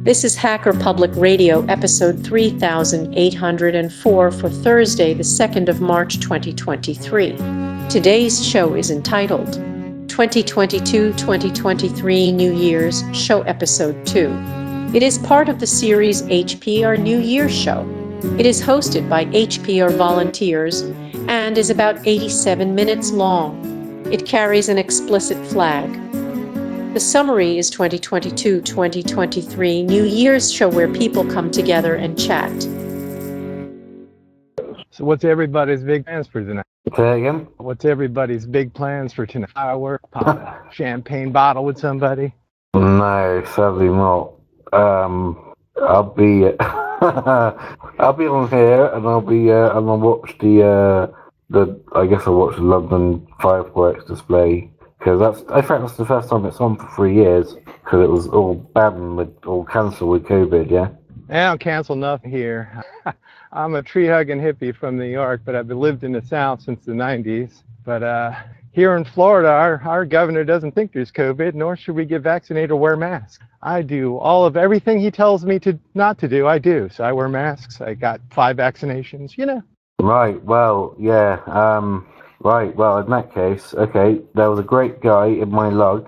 This is Hacker Public Radio, episode 3804 for Thursday, the 2nd of March, 2023. Today's show is entitled 2022-2023 New Year's Show Episode 2. It is part of the series HPR New Year Show. It is hosted by HPR volunteers and is about 87 minutes long. It carries an explicit flag. The summary is 2022-2023 New Year's show where people come together and chat. So what's everybody's big plans for tonight? Say again? What's everybody's big plans for tonight? Firework, pop a champagne bottle with somebody? No, sadly not. I'll be on here and I'll watch the I guess I'll watch the London fireworks display. Because I think that's the first time it's on for 3 years, because it was all banned all cancelled with COVID, yeah? I don't cancel nothing here. I'm a tree-hugging hippie from New York, but I've lived in the South since the 90s. But here in Florida, our governor doesn't think there's COVID, nor should we get vaccinated or wear masks. I do everything he tells me not to do, I do. So I wear masks, I got 5 vaccinations, you know. Right, well, yeah, Right, well, in that case, okay, there was a great guy in my lug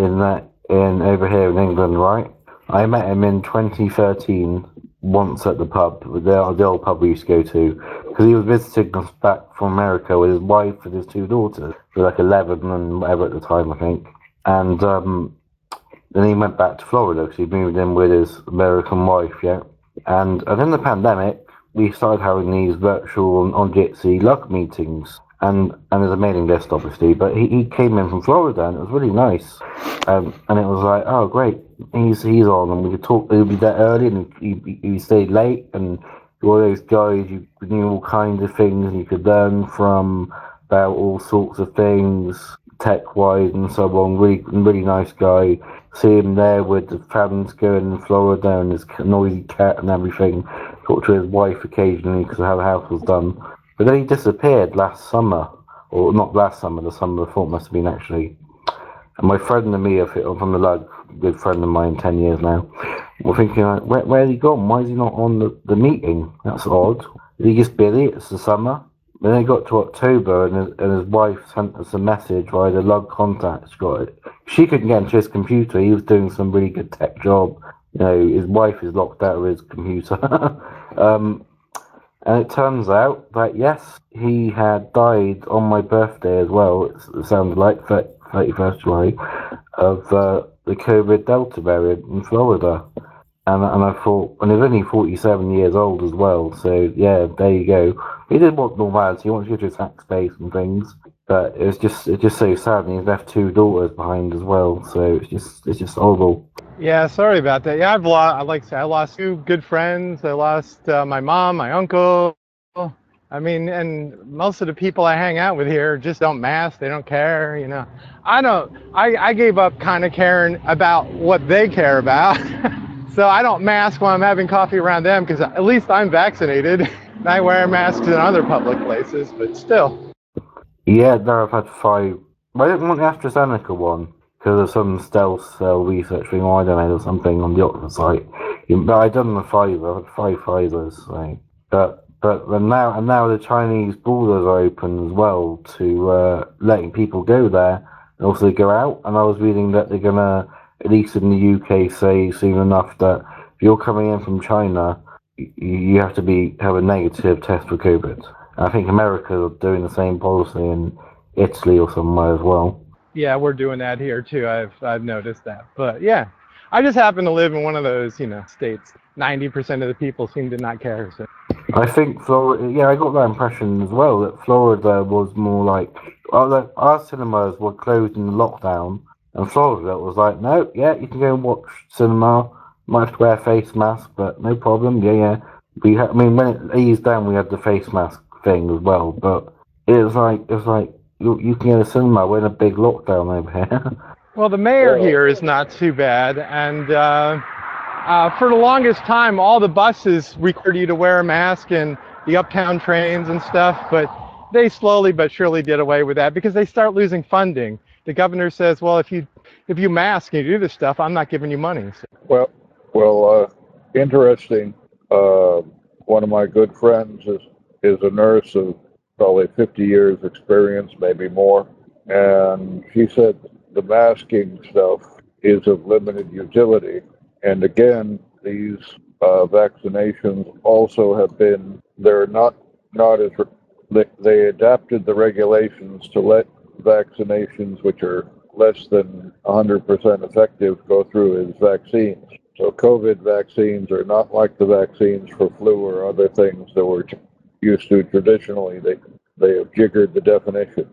over here in England, right? I met him in 2013 once at the pub, the old pub we used to go to, because he was visiting us back from America with his wife and his 2 daughters. They were like 11 and whatever at the time, I think. And then he went back to Florida because he moved in with his American wife, yeah? And in the pandemic, we started having these virtual on Jitsi lug meetings. And there's a mailing list, obviously, but he came in from Florida, and it was really nice. And it was like, oh, great, he's on, and we could talk. He'll be there early, and he stayed late, and all those guys, you knew all kinds of things, and you could learn from about all sorts of things, tech-wise and so on. Really nice guy. See him there with the fans going in Florida, and his noisy cat and everything. Talk to his wife occasionally because of how the house was done. But then he disappeared last summer, or not last summer, the summer before it must have been actually. And my friend and me, from the lug, good friend of mine, 10 years now, we're thinking, like, where's he gone? Why is he not on the meeting? That's odd. Is he just busy? It's the summer. Then it got to October, and his wife sent us a message via the lug contact. She couldn't get into his computer. He was doing some really good tech job. You know, his wife is locked out of his computer. And it turns out that, yes, he had died on my birthday as well, it sounded like, 31st July, of the COVID Delta variant in Florida. And I thought, and he was only 47 years old as well, so yeah, there you go. He did want normality, he wanted to go to his hack space and things, but it's just so sad, and he's left 2 daughters behind as well, so it's just horrible. Yeah, sorry about that. Yeah, I lost 2 good friends. I lost my mom, my uncle. I mean, and most of the people I hang out with here just don't mask. They don't care, you know. I gave up kind of caring about what they care about. So I don't mask when I'm having coffee around them because at least I'm vaccinated. I wear masks in other public places, but still. Yeah, no, I've had 5. I didn't want the AstraZeneca one. Because of some stealth cell research thing, or I don't know, or something on the Oxford site. But I done the Pfizer, I had 5 Pfizers. So. But now the Chinese borders are open as well to letting people go there and also go out. And I was reading that they're gonna, at least in the UK, say soon enough that if you're coming in from China, you have to have a negative test for COVID. And I think America are doing the same policy in Italy or somewhere as well. Yeah, we're doing that here too. I've noticed that. But yeah, I just happen to live in one of those, you know, states. 90% of the people seem to not care. So. I think Florida, yeah, I got that impression as well, that Florida was more like, our cinemas were closed in the lockdown, and Florida was like, no, yeah, you can go and watch cinema, might have to wear a face mask, but no problem, yeah. I mean, when it eased down, we had the face mask thing as well, but it was like, you can go to cinema, we're in a big lockdown over here. Well, the mayor here is not too bad, and for the longest time, all the buses required you to wear a mask in the uptown trains and stuff, but they slowly but surely did away with that because they start losing funding. The governor says, well, if you mask and you do this stuff, I'm not giving you money. So. Well, Well, interesting. One of my good friends is a nurse of probably 50 years experience, maybe more. And she said the masking stuff is of limited utility. And again, these vaccinations also have been, they're not as, they adapted the regulations to let vaccinations which are less than 100% effective go through as vaccines. So COVID vaccines are not like the vaccines for flu or other things that we're used to traditionally. They have jiggered the definition.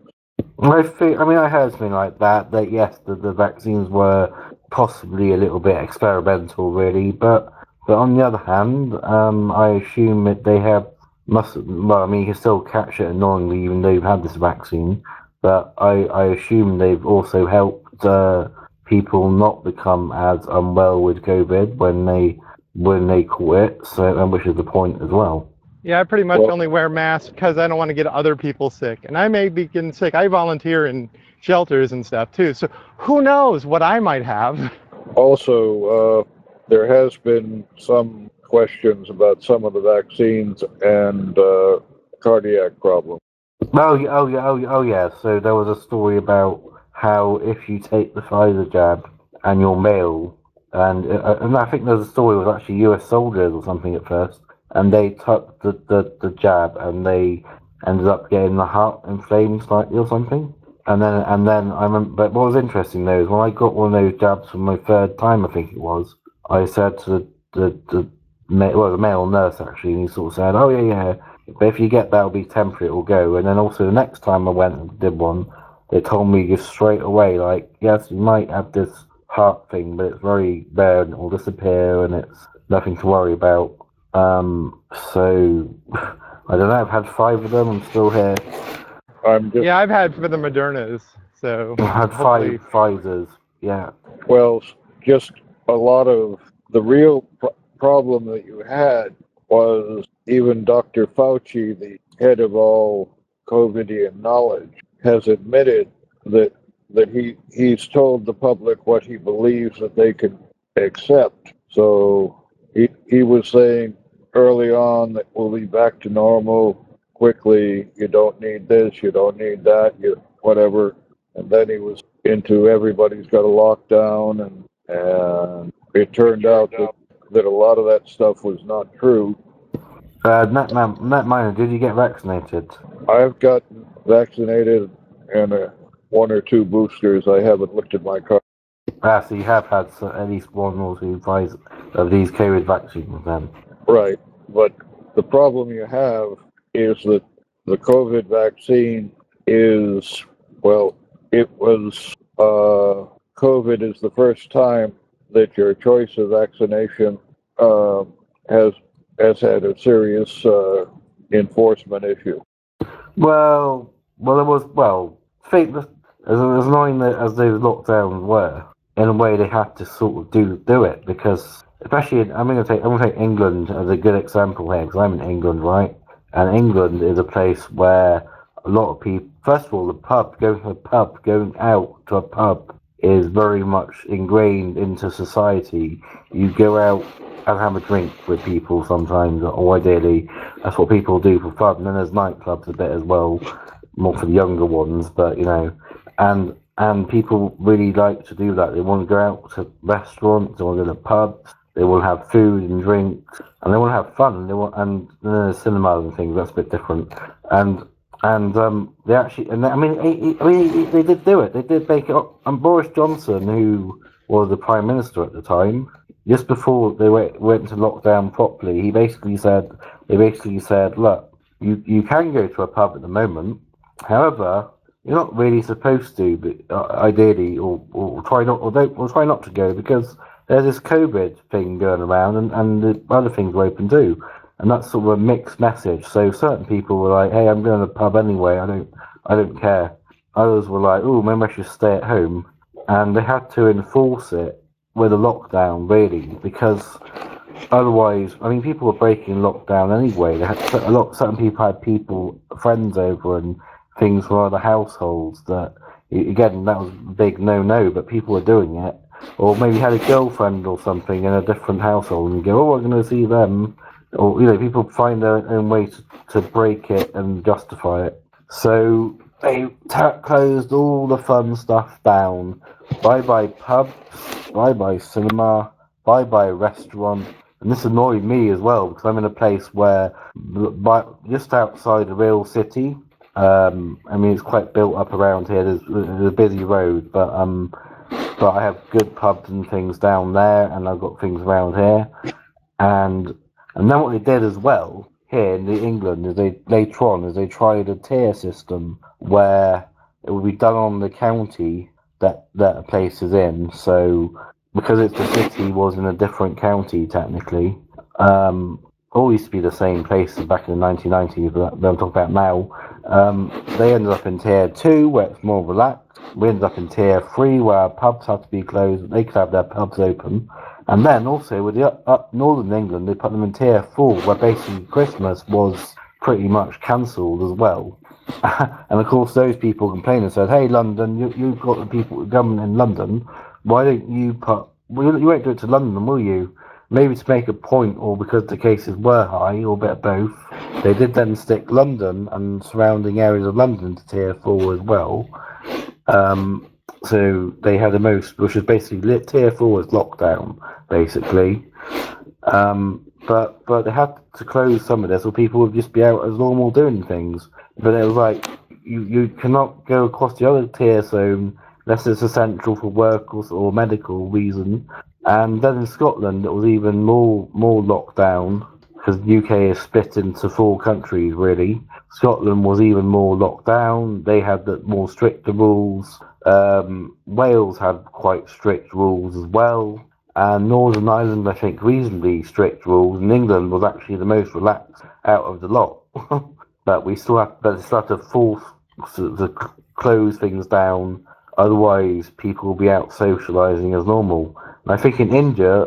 I heard something like that. That yes, the vaccines were possibly a little bit experimental, really. But on the other hand, I assume that they have must. Well, I mean, you can still catch it annoyingly, even though you've had this vaccine. But I assume they've also helped people not become as unwell with COVID when they caught it. So, which is the point as well. Yeah, I pretty much only wear masks because I don't want to get other people sick. And I may be getting sick. I volunteer in shelters and stuff too. So who knows what I might have. Also, there has been some questions about some of the vaccines and cardiac problems. Oh yeah. So there was a story about how if you take the Pfizer jab and you're male, and I think there's a story was actually U.S. soldiers or something at first, and they took the jab and they ended up getting the heart inflamed slightly or something. And then I remember. But what was interesting though is when I got one of those jabs for my third time, I think it was, I said to the male nurse actually, and he sort of said, "Oh yeah. But if you get that, it'll be temporary, it'll go." And then also the next time I went and did one, they told me just straight away, like, yes, you might have this heart thing, but it's very rare and it will disappear and it's nothing to worry about. So I don't know. I've had 5 of them. I'm still here. Yeah, I've had for the Modernas. So I've had 5 Pfizers. Yeah. Well, just a lot of the real problem that you had was even Dr. Fauci, the head of all COVIDian knowledge, has admitted that he's told the public what he believes that they can accept. So he was saying early on that we'll be back to normal quickly. You don't need this, you don't need that, you whatever. And then he was into everybody's got a lockdown, and it turned out that a lot of that stuff was not true. Matt Miner, did you get vaccinated? I've gotten vaccinated and 1 or 2 boosters. I haven't looked at my card. So you have had at least 1 or 2 Pfizer of these COVID vaccines then? Right, but the problem you have is that the COVID vaccine is, well, it was, COVID is the first time that your choice of vaccination has had a serious enforcement issue. Well, it was, I think as annoying as those lockdowns were, in a way they had to sort of do it, because especially I'm going to take England as a good example here, because I'm in England, right? And England is a place where a lot of people, first of all, going out to a pub is very much ingrained into society. You go out and have a drink with people sometimes, or ideally, that's what people do for fun. And then there's nightclubs a bit as well, more for the younger ones, but and people really like to do that. They want to go out to restaurants, they want to go to pubs, they will have food and drinks, and they want to have fun. And then there's cinemas and things. That's a bit different. And they actually, they did do it. They did make it up. And Boris Johnson, who was the Prime Minister at the time, just before they went to lockdown properly, he basically said, look, you can go to a pub at the moment. However, you're not really supposed to, but ideally, or try not to go, because there's this COVID thing going around, and the other things are open too. And that's sort of a mixed message. So certain people were like, "Hey, I'm going to the pub anyway. I don't care." Others were like, "Oh, maybe I should stay at home." And they had to enforce it with a lockdown, really, because otherwise, I mean, people were breaking lockdown anyway. They had certain people had friends over and things from other households. That again, that was a big no-no, but people were doing it. or maybe had a girlfriend or something in a different household, and you go, oh, I'm going to see them. Or, people find their own way to break it and justify it. So they closed all the fun stuff down. Bye-bye pubs, bye-bye cinema, bye-bye restaurant. And this annoyed me as well, because I'm in a place where, just outside the real city, it's quite built up around here. There's a busy road, but I have good pubs and things down there, and I've got things around here. And then what they did as well here in England is they tried a tier system where it would be done on the county that a place is in. So because it's the city was in a different county technically, all used to be the same place back in the 1990s, but I'm talking about now. They ended up in tier 2 where it's more relaxed. We ended up in tier 3 where our pubs had to be closed. They could have their pubs open. And then also with the up northern England, they put them in tier 4 where basically Christmas was pretty much cancelled as well. And of course those people complained and said, hey London, you've got the government in London, why don't you you won't do it to London, will you? Maybe to make a point, or because the cases were high, or a bit of both. They did then stick London and surrounding areas of London to tier 4 as well. So they had the most, which is basically tier 4 is lockdown, basically. But they had to close some of this, or people would just be out as normal doing things. But it was like you cannot go across the other tier zone unless it's essential for work or medical reason. And then in Scotland, it was even more lockdown, because the UK is split into 4 countries, really. Scotland was even more locked down. They had the more stricter rules. Wales had quite strict rules as well. And Northern Ireland, I think, reasonably strict rules. And England was actually the most relaxed out of the lot. But they still have to force to close things down. Otherwise, people will be out socialising as normal. And I think in India,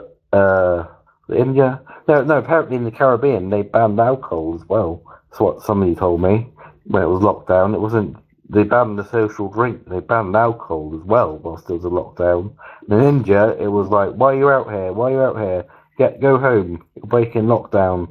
apparently in the Caribbean, they banned alcohol as well. That's what somebody told me when it was locked down. It wasn't, they banned the social drink, they banned alcohol as well whilst there was a lockdown. And in India, it was like, why are you out here? Why are you out here? Go home. You're breaking lockdown.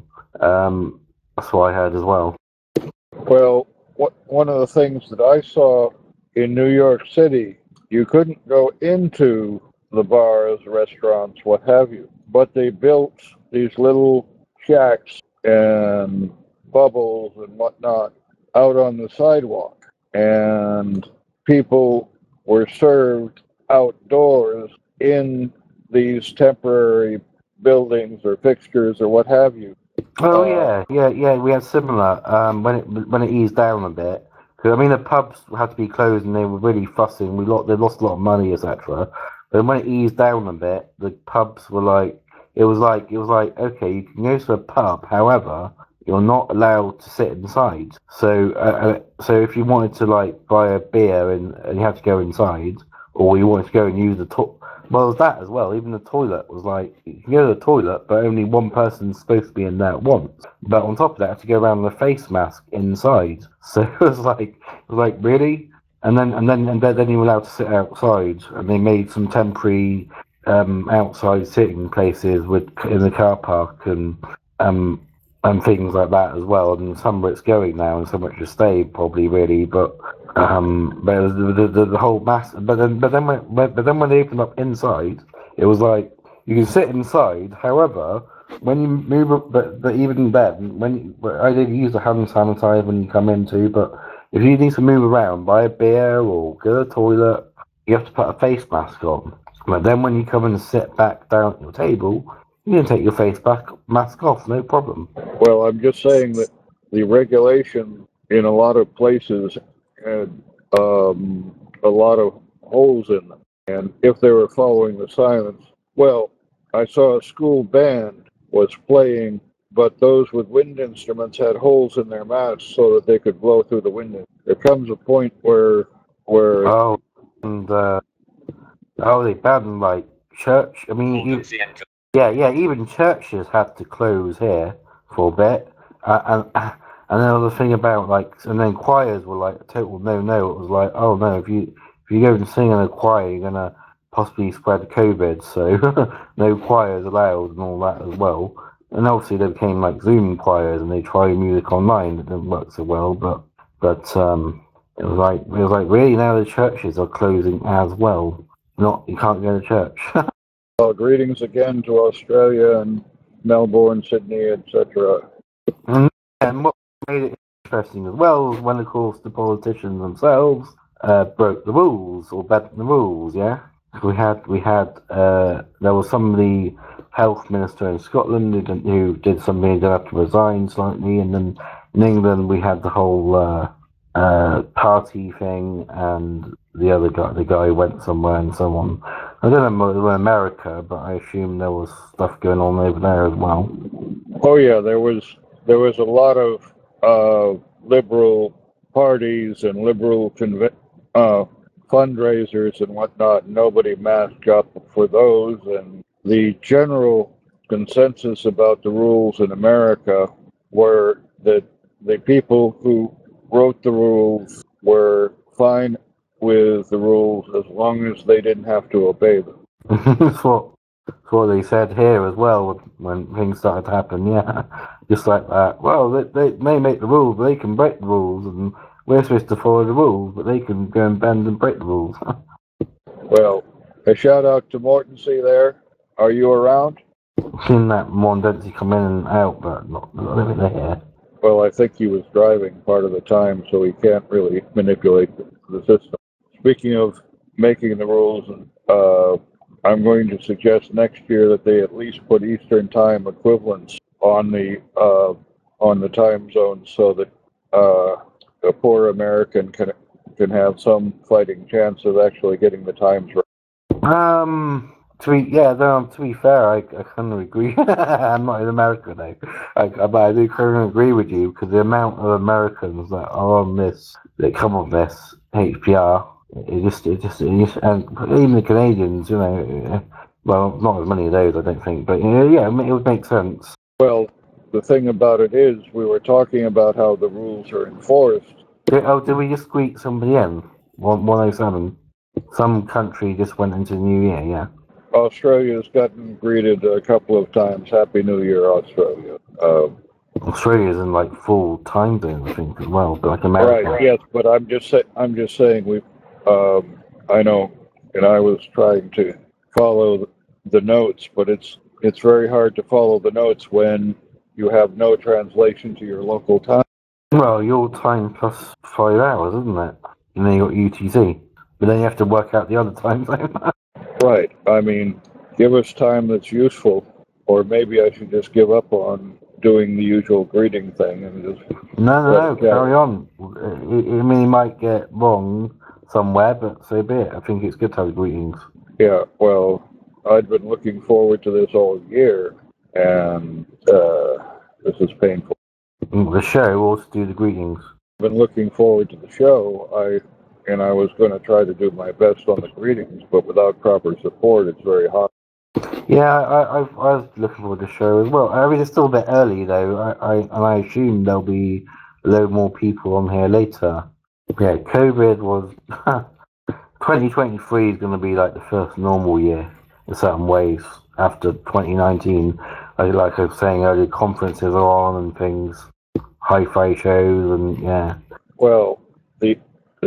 That's what I heard as well. Well, one of the things that I saw in New York City, you couldn't go into the bars, restaurants, what have you, but they built these little shacks and bubbles and whatnot out on the sidewalk, and people were served outdoors in these temporary buildings or fixtures or what have you. Oh yeah. We had similar when it eased down a bit. Because the pubs had to be closed and they were really fussing. They lost a lot of money, etc. But when it eased down a bit, the pubs were like, it was like okay, you can go to a pub, however, you're not allowed to sit inside. So if you wanted to buy a beer and you had to go inside, or you wanted to go and use the toilet. Well, there's that as well. Even the toilet was like, you can go to the toilet, but only one person's supposed to be in there at once. But on top of that, I had to go around with a face mask inside. So it was like really? And then you were allowed to sit outside, and they made some temporary outside sitting places in the car park and things like that as well. And some where it's going now, and some where it should stay probably really, but. But it was the whole mass. But then when they opened up inside, it was like you can sit inside. However, when you move, but even then, I didn't use the hand sanitizer when you come into. But if you need to move around, buy a beer or go to the toilet, you have to put a face mask on. But then when you come and sit back down at your table, you can take your face mask off, no problem. Well, I'm just saying that the regulation in a lot of places had a lot of holes in them. And if they were following the silence, well, I saw a school band was playing, but those with wind instruments had holes in their masks so that they could blow through the window. There comes a point where they banned church. Even churches had to close here for a bit. And then the thing about and then choirs were total no. It was like, oh no, if you go and sing in a choir, you're gonna possibly spread COVID, so no choirs allowed and all that as well. And obviously they became like Zoom choirs and they try music online. It didn't work so well, but it was like really now the churches are closing as well. You can't go to church. Well, greetings again to Australia and Melbourne, Sydney, etc. And what made it interesting as well was when, of course, the politicians themselves broke the rules or bent the rules. Yeah, we had there was somebody, health minister in Scotland who did something, he did have to resign slightly, and then in England we had the whole party thing, and the guy went somewhere and so on. I don't know in America, but I assume there was stuff going on over there as well. Oh yeah, there was a lot of liberal parties and liberal fundraisers and whatnot. Nobody masked up for those, and the general consensus about the rules in America were that the people who wrote the rules were fine with the rules as long as they didn't have to obey them. That's what they said here as well when things started to happen. Yeah, just like that. Well, they may make the rules, but they can break the rules, and we're supposed to follow the rules, but they can go and bend and break the rules. Well, a shout out to Mortensey there. Are you around? Seen that Mondensi come in and out, but not living there. Well, I think he was driving part of the time, so he can't really manipulate the system. Speaking of making the rules, I'm going to suggest next year that they at least put Eastern Time equivalents on the time zones so that a poor American can have some fighting chance of actually getting the times right. To be fair, I kind of agree. I'm not in America though, but I do kind of agree with you because the amount of Americans that are on this, that come on this HPR, it just, and even the Canadians, well, not as many of those, I don't think, but yeah, it would make sense. Well, the thing about it is, we were talking about how the rules are enforced. Did we just squeak somebody in? 107. Some country just went into the new year, yeah. Australia's gotten greeted a couple of times. Happy New Year, Australia. Australia's in like full time zone, I think, as well, but like America. Right. Yes, but I'm just saying we. I know, and I was trying to follow the notes, but it's very hard to follow the notes when you have no translation to your local time. Well, your time plus 5 hours, isn't it? And then you got UTC, but then you have to work out the other time zone. Right. I mean, give us time that's useful, or maybe I should just give up on doing the usual greeting thing and just. No, carry on. I mean, you might get wrong somewhere, but so be it. I think it's good to have greetings. Yeah, well, I'd been looking forward to this all year, and this is painful. The show also do the greetings. I've been looking forward to the show. I was going to try to do my best on the greetings, but without proper support, it's very hard. Yeah, I was looking forward to the show as well. I mean, it's still a bit early though. I assume there'll be a load more people on here later. Yeah, COVID was 2023 is going to be like the first normal year in certain ways after 2019. Like I was saying earlier, conferences are on and things, hi-fi shows, and yeah. Well, the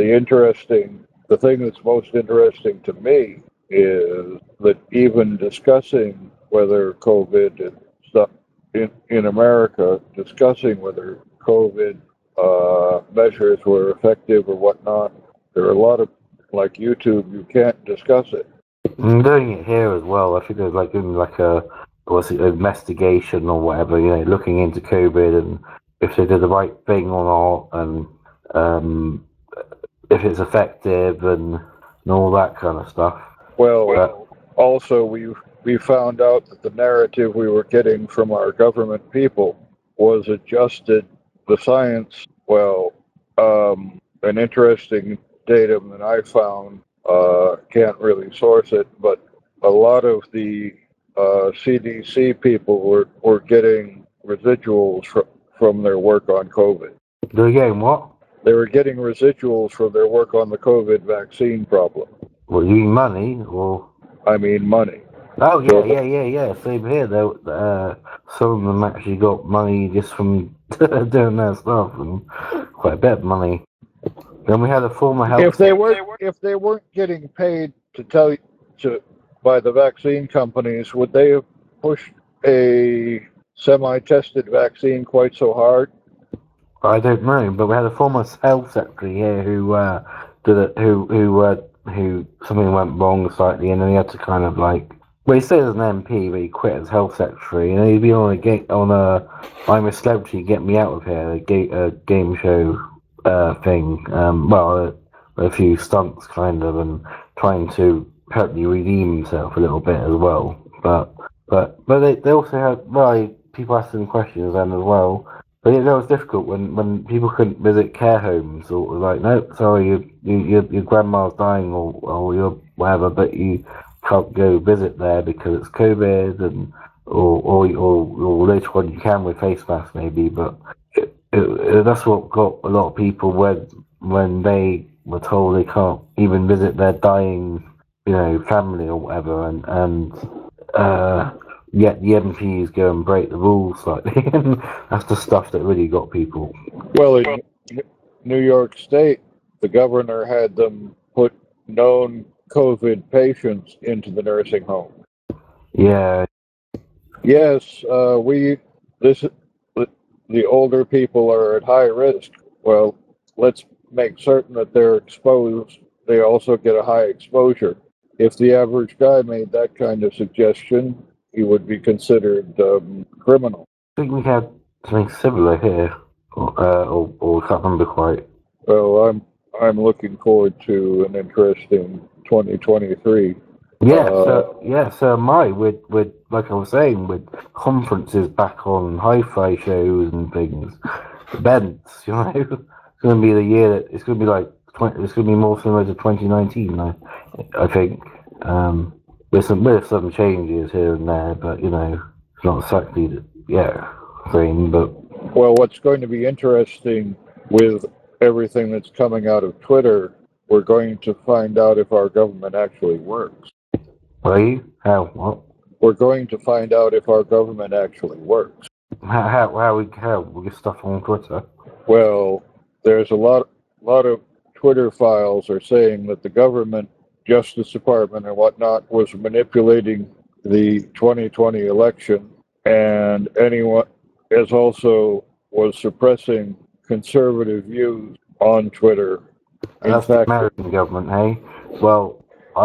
thing that's most interesting to me is that even discussing whether COVID and stuff in America, discussing whether COVID measures were effective or whatnot, there are a lot of, like YouTube, you can't discuss it. I'm doing it here as well. I think there's like an investigation or whatever, looking into COVID and if they did the right thing or not, and if it's effective and all that kind of stuff. Well, also we found out that the narrative we were getting from our government people was adjusted. The science, an interesting datum that I found, can't really source it, but a lot of the CDC people were getting residuals from their work on COVID. They're getting what? They were getting residuals from their work on the COVID vaccine problem. Well, you mean money or? I mean money. Oh So, yeah. Same here. Though, some of them actually got money just from doing their stuff, and quite a bit of money. Then we had a former health. if they weren't getting paid to tell you to by the vaccine companies, would they have pushed a semi-tested vaccine quite so hard? I don't know, but we had a former health secretary here who did it, who something went wrong slightly, and then he had to kind of like. Well, he stayed as an MP, but he quit as health secretary, and he'd been on a I'm a Celebrity, Get Me Out of Here, a game show thing. A few stunts kind of, and trying to hopefully redeem himself a little bit as well. But they also had people asking questions then as well. But yeah, that was difficult when people couldn't visit care homes or like, no, sorry, your grandma's dying or your whatever, but you can't go visit there because it's COVID and or later on you can with face masks maybe, but that's what got a lot of people when they were told they can't even visit their dying, family or whatever, and yet the MPs go and break the rules slightly, and that's the stuff that really got people. Well, in New York State, the governor had them put known COVID patients into the nursing home. Yeah. Yes, the older people are at high risk. Well, let's make certain that they're exposed. They also get a high exposure. If the average guy made that kind of suggestion, he would be considered criminal. I think we had something similar here, or can't remember quite. Well, I'm looking forward to an interesting 2023. So am I. With like I was saying, with conferences back on hi-fi shows and things, events, it's going to be the year that it's going to be like it's going to be more similar to 2019. I think with some changes here and there, but it's not exactly thing. But well, what's going to be interesting with everything that's coming out of Twitter, we're going to find out if our government actually works. Are you? How? What? We're going to find out if our government actually works. How we get stuff on Twitter? Well, there's a lot of Twitter files are saying that the government, Justice Department, and whatnot was manipulating the 2020 election, and anyone as also was suppressing conservative views on Twitter. That's the American government, hey? Well,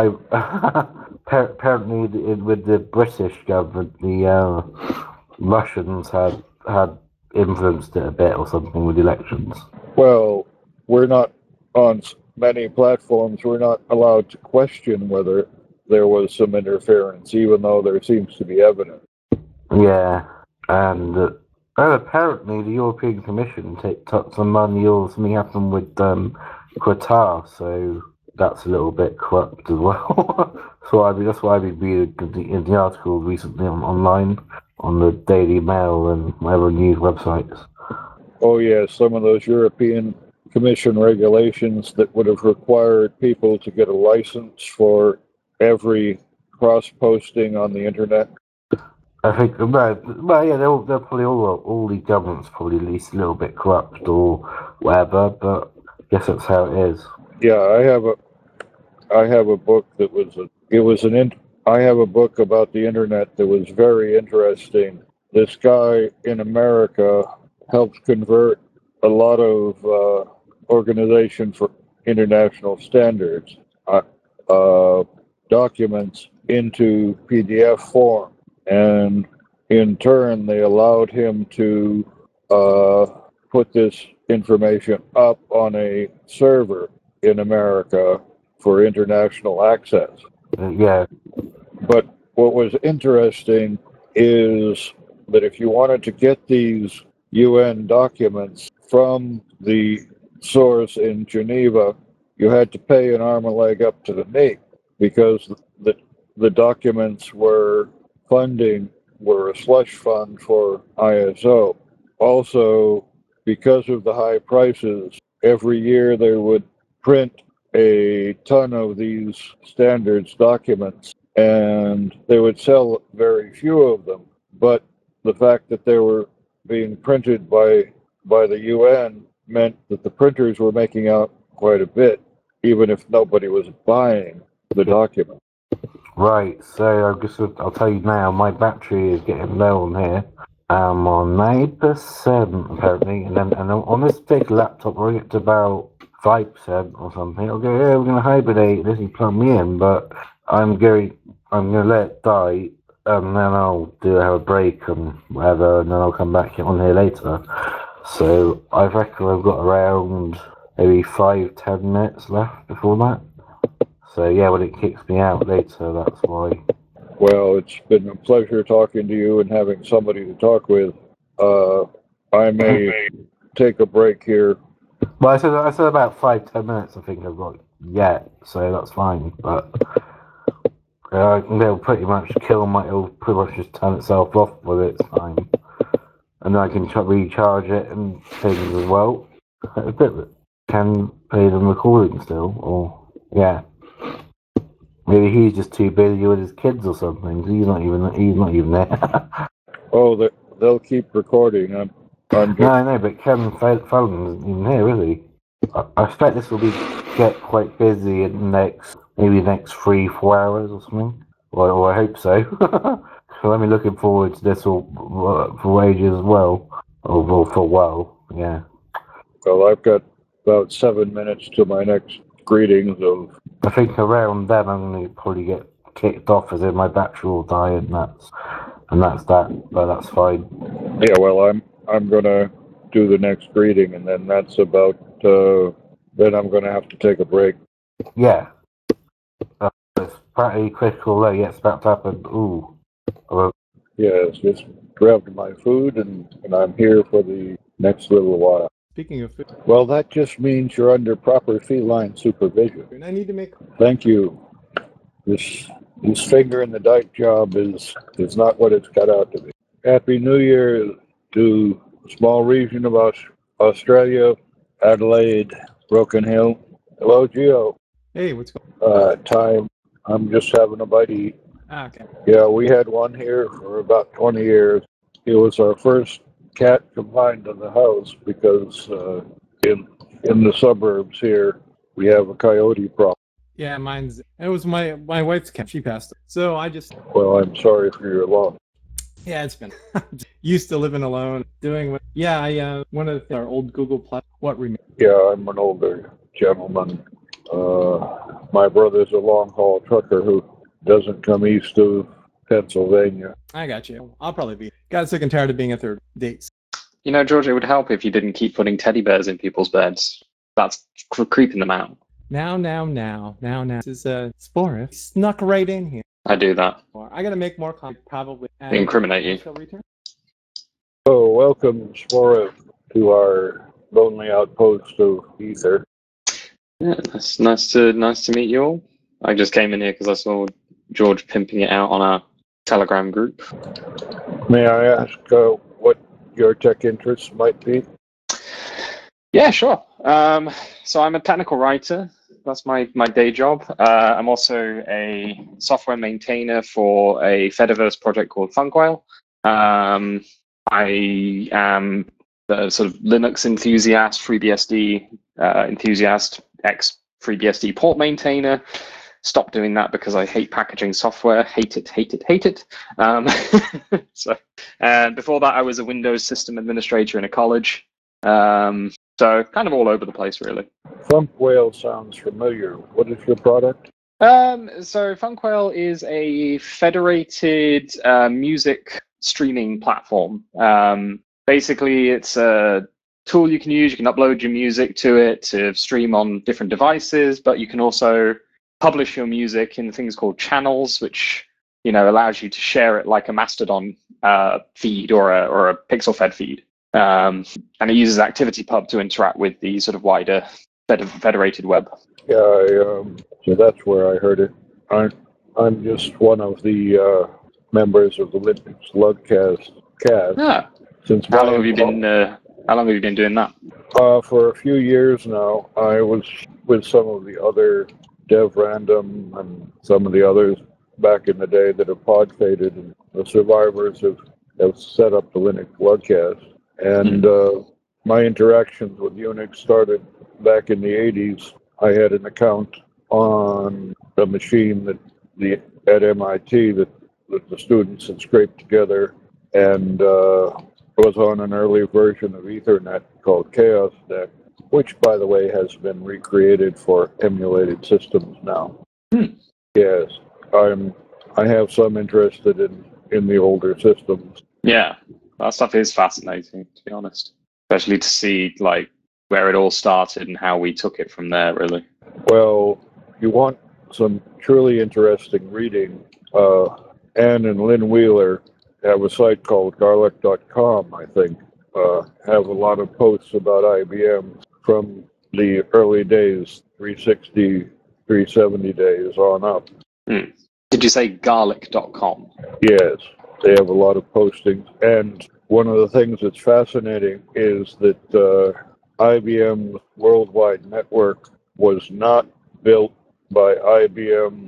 apparently with the British government, the Russians had influenced it a bit or something with elections. Well, we're not on many platforms. We're not allowed to question whether there was some interference, even though there seems to be evidence. Yeah, and apparently the European Commission took some money or something happened with Qatar, so that's a little bit corrupt as well. That's why I've been reading the article recently online on the Daily Mail and whatever news websites. Oh yes, some of those European Commission regulations that would have required people to get a license for every cross-posting on the internet. I think, they're probably all the governments probably at least a little bit corrupt or whatever, but I guess that's how it is. Yeah, I have a book that I have a book about the internet that was very interesting. This guy in America helped convert a lot of Organization for International Standards documents into PDF form, and in turn they allowed him to put this information up on a server in America for international access. Yeah. But what was interesting is that if you wanted to get these UN documents from the source in Geneva, you had to pay an arm and leg up to the knee, because the documents were a slush fund for ISO. Also, because of the high prices, every year they would print a ton of these standards documents, and they would sell very few of them. But the fact that they were being printed by the UN meant that the printers were making out quite a bit, even if nobody was buying the document. Right, so I'll tell you now, my battery is getting low on here. I'm on 90% apparently, and then on this big laptop we'll get to about 5% or something. I'll go, yeah, we're gonna hibernate this and plug me in, but I'm gonna let it die, and then I'll have a break and whatever, and then I'll come back on here later. So I reckon I've got around maybe 5-10 minutes left before that. So yeah, when it kicks me out later, that's why. Well, it's been a pleasure talking to you and having somebody to talk with. I may take a break here. Well, I said about 5-10 minutes. I think I've got yet, so that's fine. But they'll pretty much it'll pretty much just turn itself off with its time, and then I can recharge it and things as well. Can play the recording still, or yeah. Maybe he's just too busy with his kids or something. He's not even there. Oh, they'll keep recording. I'm just... No, but Kevin Fallon isn't even here, is he? I expect this will get quite busy in the next 3-4 hours or something. Or I hope so. So I'm looking forward to this for ages as well. Or for a while, yeah. Well, I've got about 7 minutes to my next greetings of... I think around then I'm going to probably get kicked off, as in my battery will die, and that's that. But that's fine. Yeah, well, I'm going to do the next greeting, and then that's about... then I'm going to have to take a break. Yeah. It's pretty critical though. Yeah, it's about to happen. Ooh. Yes, just grabbed my food, and I'm here for the next little while. Speaking of food, Well, that just means you're under proper feline supervision. I need to make. Thank you. This finger in the dike job is not what it's cut out to be. Happy New Year to small region of Australia, Adelaide, Broken Hill. Hello, Gio. Hey, what's going on? Time. I'm just having a bite to eat. Okay. Yeah, we had one here for about 20 years. It was our first cat confined in the house because in the suburbs here we have a coyote problem. Yeah, it was my wife's cat. She passed. So I just. Well, I'm sorry for your loss. Yeah, it's been used to living alone, doing what. Yeah, one of our old Google Plus. What remains? Yeah, I'm an older gentleman. My brother's a long haul trucker who doesn't come east of Pennsylvania. I got you. I'll probably got sick and tired of being at their dates. You know, George, it would help if you didn't keep putting teddy bears in people's beds. That's creeping them out. Now. This is Spora. Snuck right in here. I do that. I gotta make more content, probably. Incriminate you. Shall return? So, welcome, Spora, to our lonely outpost of ether. Yeah, that's nice to meet you all. I just came in here because I saw George pimping it out on our Telegram group. May I ask what your tech interests might be? Yeah, sure. So I'm a technical writer. That's my day job. I'm also a software maintainer for a Fediverse project called Funkwhale. I am the sort of Linux enthusiast, FreeBSD enthusiast, ex-FreeBSD port maintainer. Stopped doing that because I hate packaging software. Hate it. So, and before that, I was a Windows system administrator in a college. So kind of all over the place, really. Funkwhale sounds familiar. What is your product? So Funkwhale is a federated music streaming platform. Basically, it's a tool you can use. You can upload your music to it to stream on different devices, but you can also publish your music in things called channels, which allows you to share it like a Mastodon feed or a PixelFed feed. And it uses ActivityPub to interact with the sort of wider federated web. Yeah, so that's where I heard it. I'm just one of the members of the Linux Lugcast. Ah. Since How long have you been doing that? For a few years now. I was with some of the other Dev Random and some of the others, back in the day that have pod faded, and the survivors have set up the Linux broadcast. And my interactions with Unix started back in the 80s. I had an account on a machine at MIT that the students had scraped together, and was on an early version of Ethernet called ChaosNet, which, by the way, has been recreated for emulated systems now. Yes, I have some interest in the older systems. Yeah, that stuff is fascinating, to be honest. Especially to see like where it all started and how we took it from there, really. Well, if you want some truly interesting reading, Ann and Lynn Wheeler have a site called garlic.com, I think, have a lot of posts about IBM from the early days, 360, 370 days on up. Did you say garlic.com? Yes, they have a lot of postings. And one of the things that's fascinating is that IBM's worldwide network was not built by IBM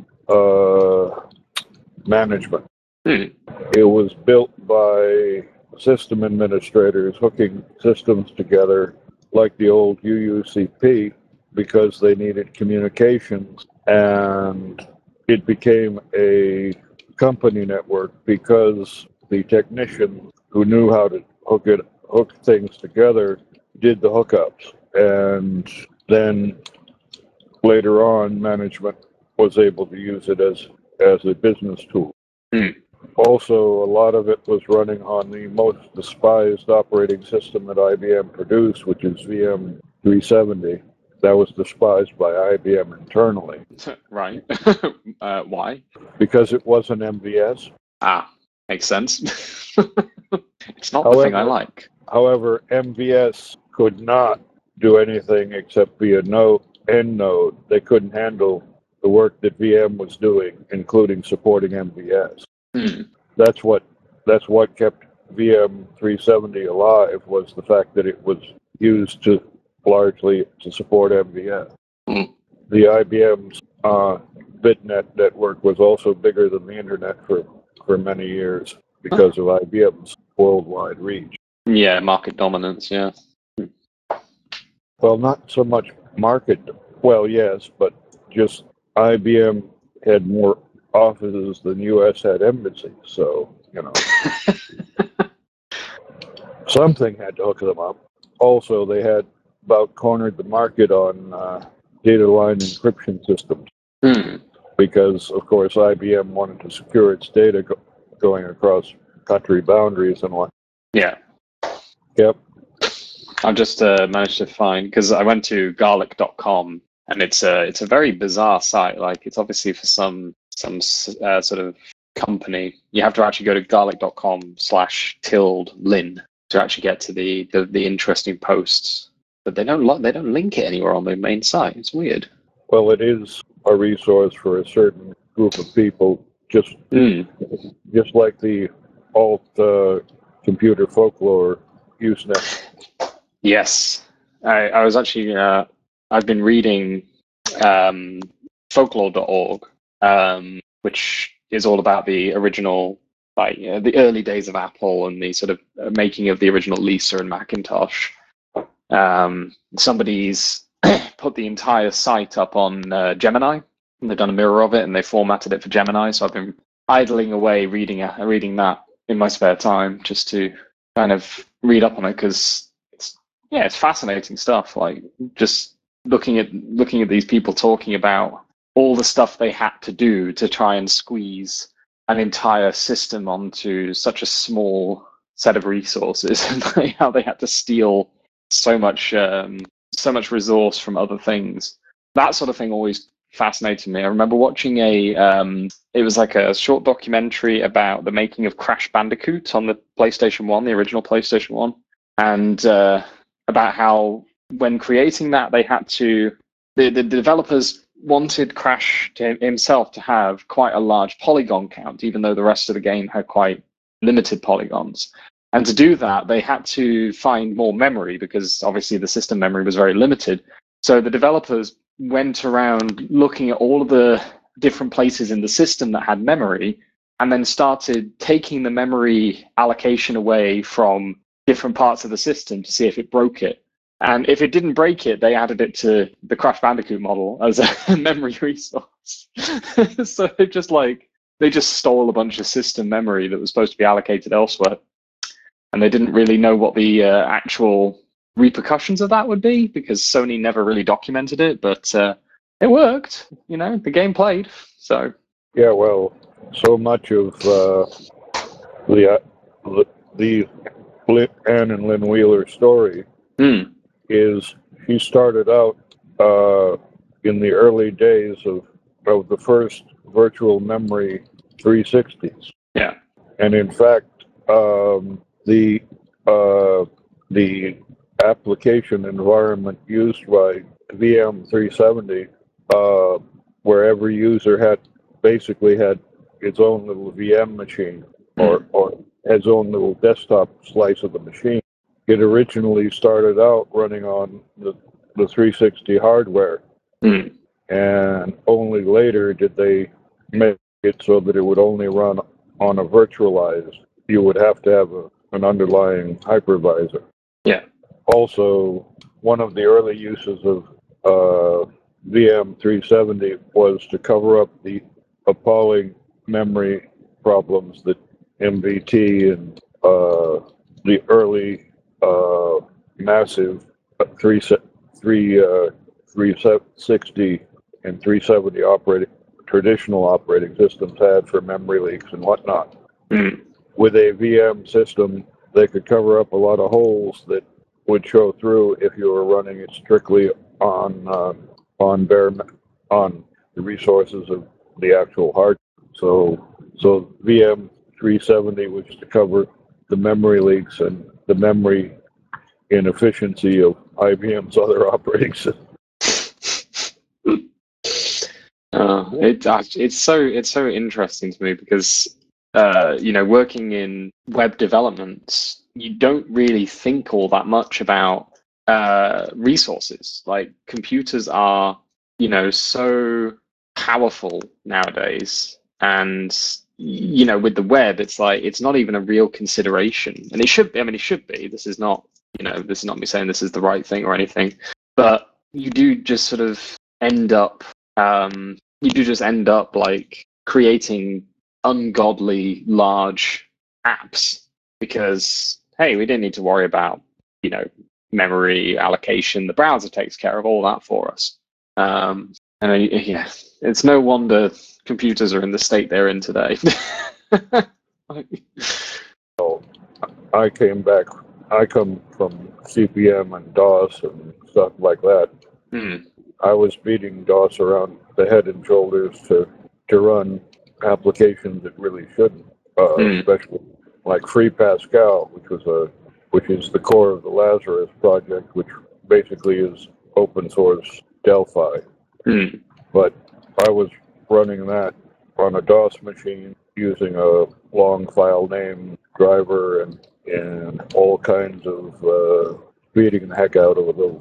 management. It was built by system administrators hooking systems together like the old UUCP because they needed communications, and it became a company network because the technicians who knew how to hook things together did the hookups, and then later on management was able to use it as a business tool. Also, a lot of it was running on the most despised operating system that IBM produced, which is VM 370. That was despised by IBM internally. Right. Why? Because it wasn't MVS. Makes sense. It's not the thing I like. However, MVS could not do anything except be an end node. They couldn't handle the work that VM was doing, including supporting MVS. That's what kept VM 370 alive, was the fact that it was used largely to support MVS. The IBM's BitNet network was also bigger than the internet for many years because of IBM's worldwide reach. Yeah, market dominance, yeah. Well, not so much market, well, yes, but just IBM had more offices than U.S. had embassies, so, something had to hook them up. Also, they had about cornered the market on data line encryption systems because, of course, IBM wanted to secure its data going across country boundaries and what. Yeah. Yep. I've just managed to find, because I went to garlic.com, and it's a very bizarre site. Like, it's obviously for some sort of company. You have to actually go to garlic.com/lin to actually get to the interesting posts. But they don't link it anywhere on the main site. It's weird. Well, it is a resource for a certain group of people, just like the alt computer folklore Usenet. Yes, I was actually I've been reading folklore.org, which is all about the original, the early days of Apple and the sort of making of the original Lisa and Macintosh. Somebody's put the entire site up on Gemini, and they've done a mirror of it, and they formatted it for Gemini. So I've been idling away reading that in my spare time, just to kind of read up on it, because it's fascinating stuff. Like, just looking at these people talking about all the stuff they had to do to try and squeeze an entire system onto such a small set of resources, and how they had to steal so much resource from other things. That sort of thing always fascinated me. I remember watching it was like a short documentary about the making of Crash Bandicoot on the PlayStation 1, the original PlayStation 1, and about how when creating that, they had to, the developers wanted Crash himself to have quite a large polygon count, even though the rest of the game had quite limited polygons. And to do that, they had to find more memory, because obviously the system memory was very limited. So the developers went around looking at all of the different places in the system that had memory, and then started taking the memory allocation away from different parts of the system to see if it broke it. And if it didn't break it, they added it to the Crash Bandicoot model as a memory resource. So they just stole a bunch of system memory that was supposed to be allocated elsewhere. And they didn't really know what the actual repercussions of that would be, because Sony never really documented it, but it worked. The game played. So Yeah, well, so much of the Anne and Lynn Wheeler story is she started out in the early days of the first virtual memory 360s. Yeah. And in fact, the application environment used by VM370, where every user basically had its own little VM machine or its own little desktop slice of the machine. It originally started out running on the 360 hardware, and only later did they make it so that it would only run on a virtualized. You would have to have an underlying hypervisor. Yeah. Also, one of the early uses of VM370 was to cover up the appalling memory problems that MVT and the early massive 360 and 370 traditional operating systems had for memory leaks and whatnot. With a VM system, they could cover up a lot of holes that would show through if you were running it strictly on the resources of the actual hardware. So VM 370 was to cover the memory leaks and the memory inefficiency of IBM's other operating systems. It's so interesting to me because working in web development, you don't really think all that much about resources. Like computers are so powerful nowadays, and with the web, it's like it's not even a real consideration, and it should be. I mean, it should be. This is not me saying this is the right thing or anything, but you do just sort of end up like creating ungodly large apps because hey, we didn't need to worry about memory allocation. The browser takes care of all that for us. It's no wonder computers are in the state they're in today. I come from CP/M and DOS and stuff like that. I was beating DOS around the head and shoulders to run applications that really shouldn't, especially like Free Pascal, which is the core of the Lazarus project, which basically is open source Delphi. But I was running that on a DOS machine using a long file name driver and all kinds of beating the heck out of a little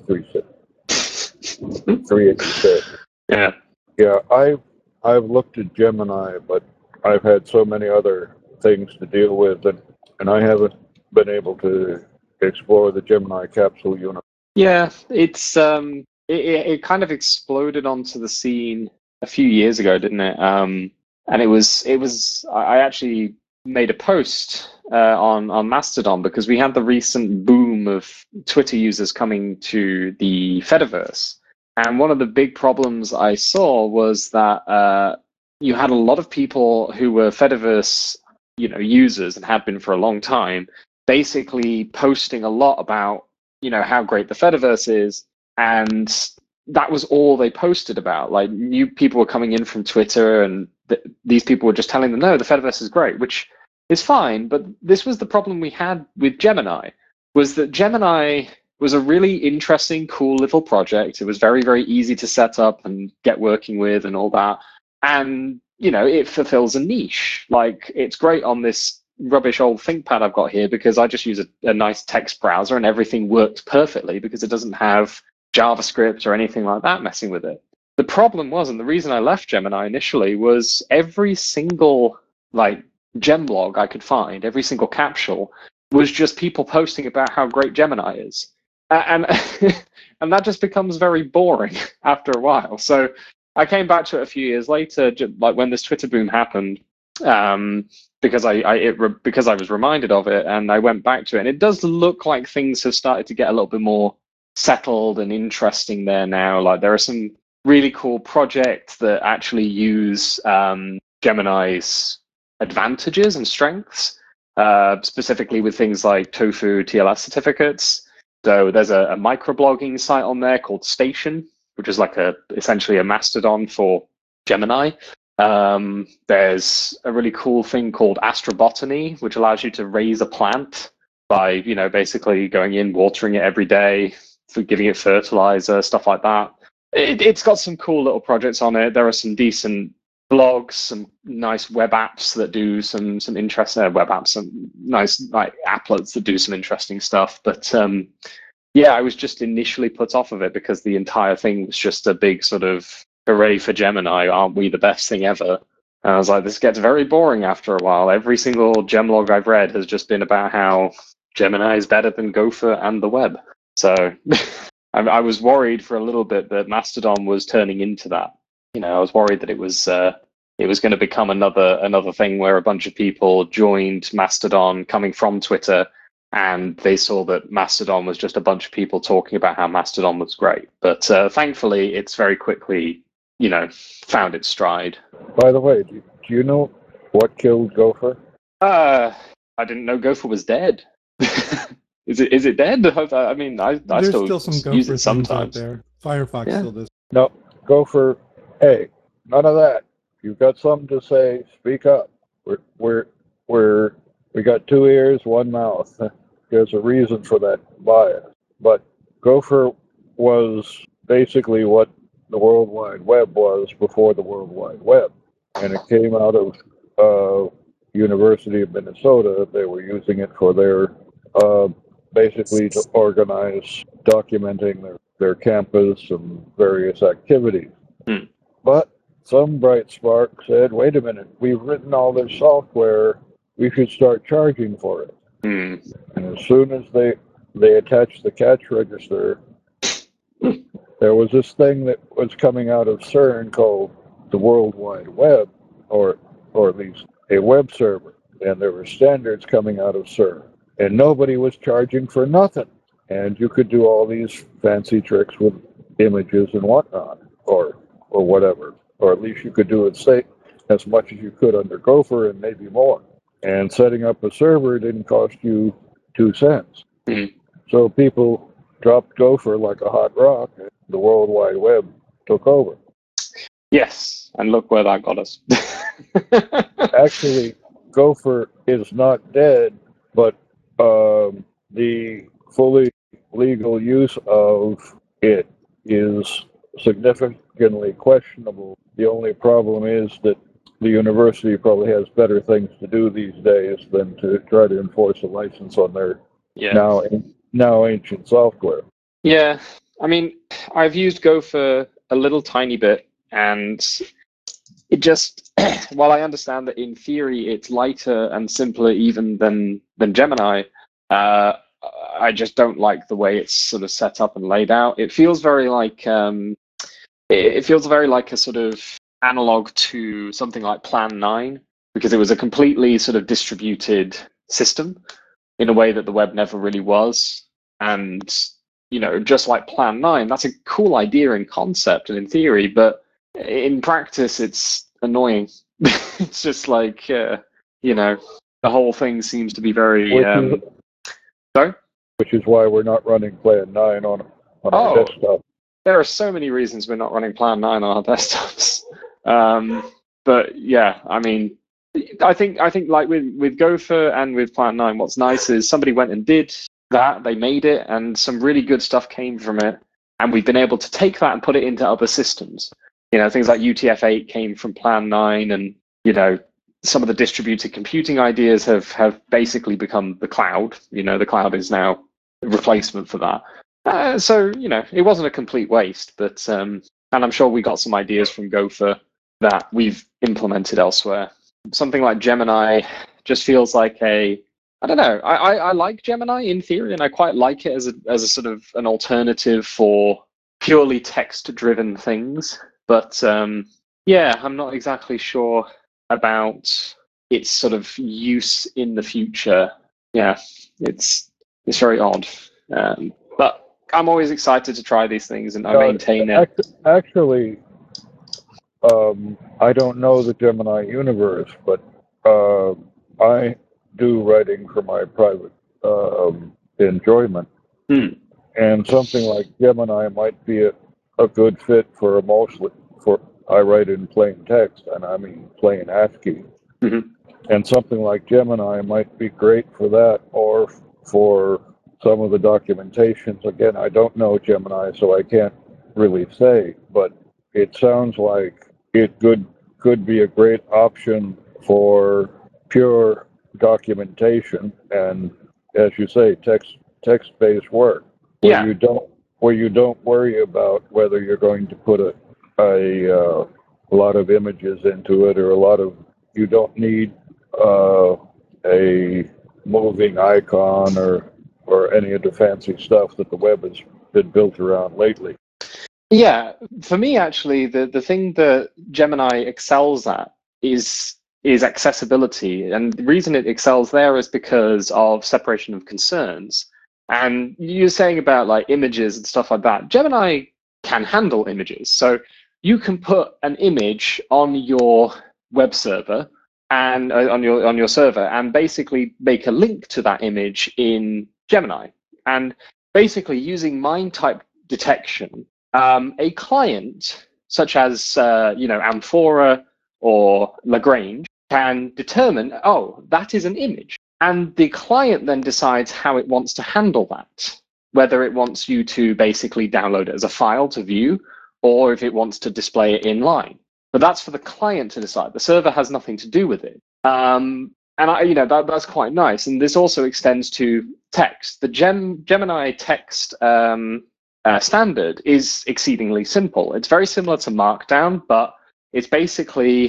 386. Yeah. Yeah, I've looked at Gemini, but I've had so many other things to deal with, and I haven't been able to explore the Gemini capsule universe. Yeah, it's it kind of exploded onto the scene a few years ago, didn't it? And it was I actually made a post on Mastodon because we had the recent boom of Twitter users coming to the Fediverse. And one of the big problems I saw was that you had a lot of people who were Fediverse, users and had been for a long time, basically posting a lot about, how great the Fediverse is. And that was all they posted about. Like new people were coming in from Twitter and these people were just telling them, no, the Fediverse is great, which is fine. But this was the problem we had with Gemini, was that Gemini was a really interesting, cool little project. It was very, very easy to set up and get working with and all that. And, it fulfills a niche. Like it's great on this rubbish old ThinkPad I've got here because I just use a nice text browser and everything works perfectly because it doesn't have JavaScript or anything like that messing with it. the problem was, and the reason I left Gemini initially, was every single like gem blog I could find, every single capsule was just people posting about how great Gemini is, and and that just becomes very boring after a while. So I came back to it a few years later, like when this Twitter boom happened, because because I was reminded of it, and I went back to it, and it does look like things have started to get a little bit more settled and interesting there now. Like there are some really cool projects that actually use Gemini's advantages and strengths, specifically with things like tofu TLS certificates. So there's a microblogging site on there called Station, which is like essentially a Mastodon for Gemini. There's a really cool thing called Astrobotany, which allows you to raise a plant by, basically going in, watering it every day, giving it fertilizer, stuff like that. It's got some cool little projects on it. There are some decent blogs, some nice web apps that do some interesting web apps, some nice like applets that do some interesting stuff. But yeah, I was just initially put off of it because the entire thing was just a big sort of hooray for Gemini, aren't we the best thing ever? And I was like, this gets very boring after a while. Every single Gemlog I've read has just been about how Gemini is better than Gopher and the web. So I was worried for a little bit that Mastodon was turning into that. I was worried that it was going to become another thing where a bunch of people joined Mastodon coming from Twitter, and they saw that Mastodon was just a bunch of people talking about how Mastodon was great. But thankfully, it's very quickly, found its stride. By the way, do you know what killed Gopher? I didn't know Gopher was dead. Is it dead? I mean, I There's still some Gopher use it things sometimes. out there. Firefox still does. No, Gopher. Hey, none of that. If you've got something to say, speak up. We got 2 ears, 1 mouth. There's a reason for that bias. But Gopher was basically what the World Wide Web was before the World Wide Web, and it came out of University of Minnesota. They were using it for their basically to organize documenting their campus and various activities. But some bright spark said, wait a minute, we've written all this software, we should start charging for it. And as soon as they attached the cash register, there was this thing that was coming out of CERN called the World Wide Web, or at least a web server. And there were standards coming out of CERN. And nobody was charging for nothing. And you could do all these fancy tricks with images and whatnot, or whatever. Or at least you could do it as much as you could under Gopher and maybe more. And setting up a server didn't cost you 2 cents. So people dropped Gopher like a hot rock, and the World Wide Web took over. Yes, and look where that got us. Actually, Gopher is not dead, but the fully legal use of it is significantly questionable. The only problem is that the university probably has better things to do these days than to try to enforce a license on their now ancient software. Yeah, I mean, I've used Gopher a little tiny bit, and it just, while I understand that in theory it's lighter and simpler even than Gemini, I just don't like the way it's sort of set up and laid out. It feels very like it feels very like a sort of analog to something like Plan 9, because it was a completely sort of distributed system in a way that the web never really was. And, just like Plan 9, that's a cool idea in concept and in theory, but in practice, it's annoying. It's just like, the whole thing seems to be very... Sorry? Which is why we're not running Plan 9 on our desktop. There are so many reasons we're not running Plan 9 on our desktops. But yeah, I mean, I think like with Gopher and with Plan 9, what's nice is somebody went and did that, they made it, and some really good stuff came from it. And we've been able to take that and put it into other systems. Things like UTF-8 came from Plan 9, and, some of the distributed computing ideas have basically become the cloud. The cloud is now a replacement for that. So, it wasn't a complete waste, but And I'm sure we got some ideas from Gopher that we've implemented elsewhere. Something like Gemini just feels like I don't know. I like Gemini in theory, and I quite like it as a sort of an alternative for purely text-driven things. But yeah, I'm not exactly sure about its sort of use in the future. Yeah, it's very odd. But I'm always excited to try these things, and I maintain it. Actually, I don't know the Gemini universe, but I do writing for my private enjoyment. And something like Gemini might be a good fit for I write in plain text, and I mean plain ASCII. And something like Gemini might be great for that, or for some of the documentations. Again, I don't know Gemini, so I can't really say, but it sounds like it could be a great option for pure documentation and, as you say, text-based work, where you don't worry about whether you're going to put a lot of images into it, or you don't need a moving icon or any of the fancy stuff that the web has been built around lately. Yeah, for me, actually, the thing that Gemini excels at is accessibility. And the reason it excels there is because of separation of concerns. And you're saying about like images and stuff like that. Gemini can handle images. So you can put an image on your web server and on your server and basically make a link to that image in Gemini. And basically using MIME type detection, a client such as Amphora or Lagrange can determine, oh, that is an image. And the client then decides how it wants to handle that, whether it wants you to basically download it as a file to view, or if it wants to display it inline. But that's for the client to decide. The server has nothing to do with it. And that's quite nice. And this also extends to text. The Gemini text standard is exceedingly simple. It's very similar to Markdown, but it's basically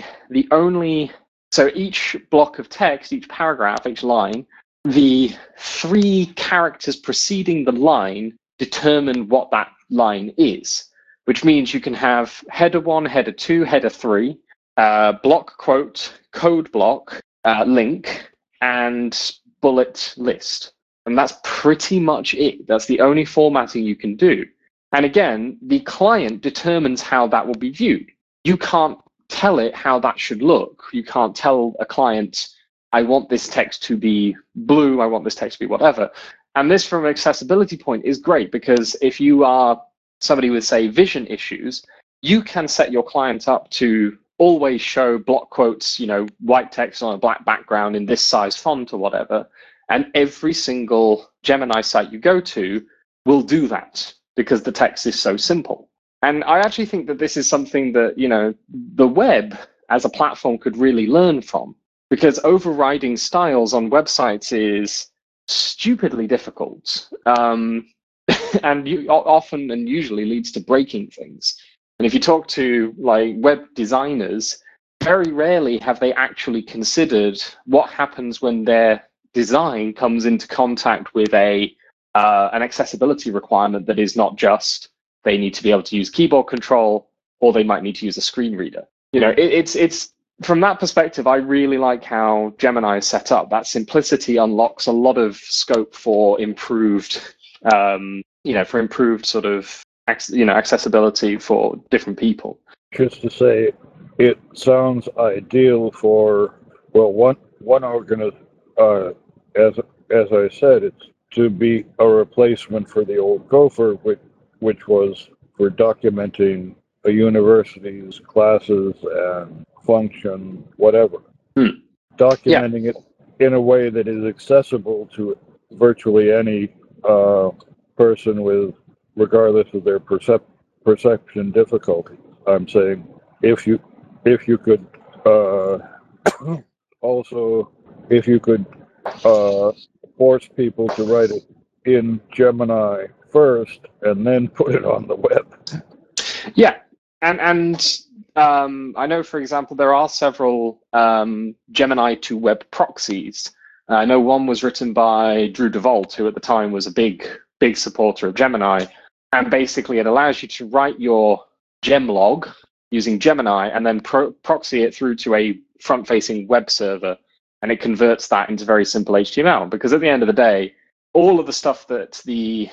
so each block of text, each paragraph, each line, the 3 characters preceding the line determine what that line is, which means you can have header 1, header 2, header 3, block quote, code block, link, and bullet list. And that's pretty much it. That's the only formatting you can do. And again, the client determines how that will be viewed. You can't tell it how that should look. You can't tell a client, I want this text to be blue, I want this text to be whatever. And this, from an accessibility point, is great, because if you are somebody with, say, vision issues, you can set your client up to always show block quotes, white text on a black background in this size font or whatever. And every single Gemini site you go to will do that because the text is so simple. And I actually think that this is something that, the web as a platform could really learn from, because overriding styles on websites is stupidly difficult. And often and usually leads to breaking things. And if you talk to like web designers, very rarely have they actually considered what happens when their design comes into contact with an accessibility requirement that is not just they need to be able to use keyboard control, or they might need to use a screen reader. It's from that perspective, I really like how Gemini is set up. That simplicity unlocks a lot of scope for improved sort of accessibility for different people. Just to say, it sounds ideal for, well, one organization. As I said, it's to be a replacement for the old Gopher, which was for documenting a university's classes and function, whatever. Documenting it in a way that is accessible to virtually any person regardless of their perception difficulty. I'm saying if you could also, if you could force people to write it in Gemini first and then put it on the web. Yeah, I know, for example, there are several Gemini to web proxies. I know one was written by Drew DeVault, who at the time was a big supporter of Gemini. And basically, it allows you to write your Gemlog using Gemini and then proxy it through to a front-facing web server. And it converts that into very simple HTML. Because at the end of the day, all of the stuff that the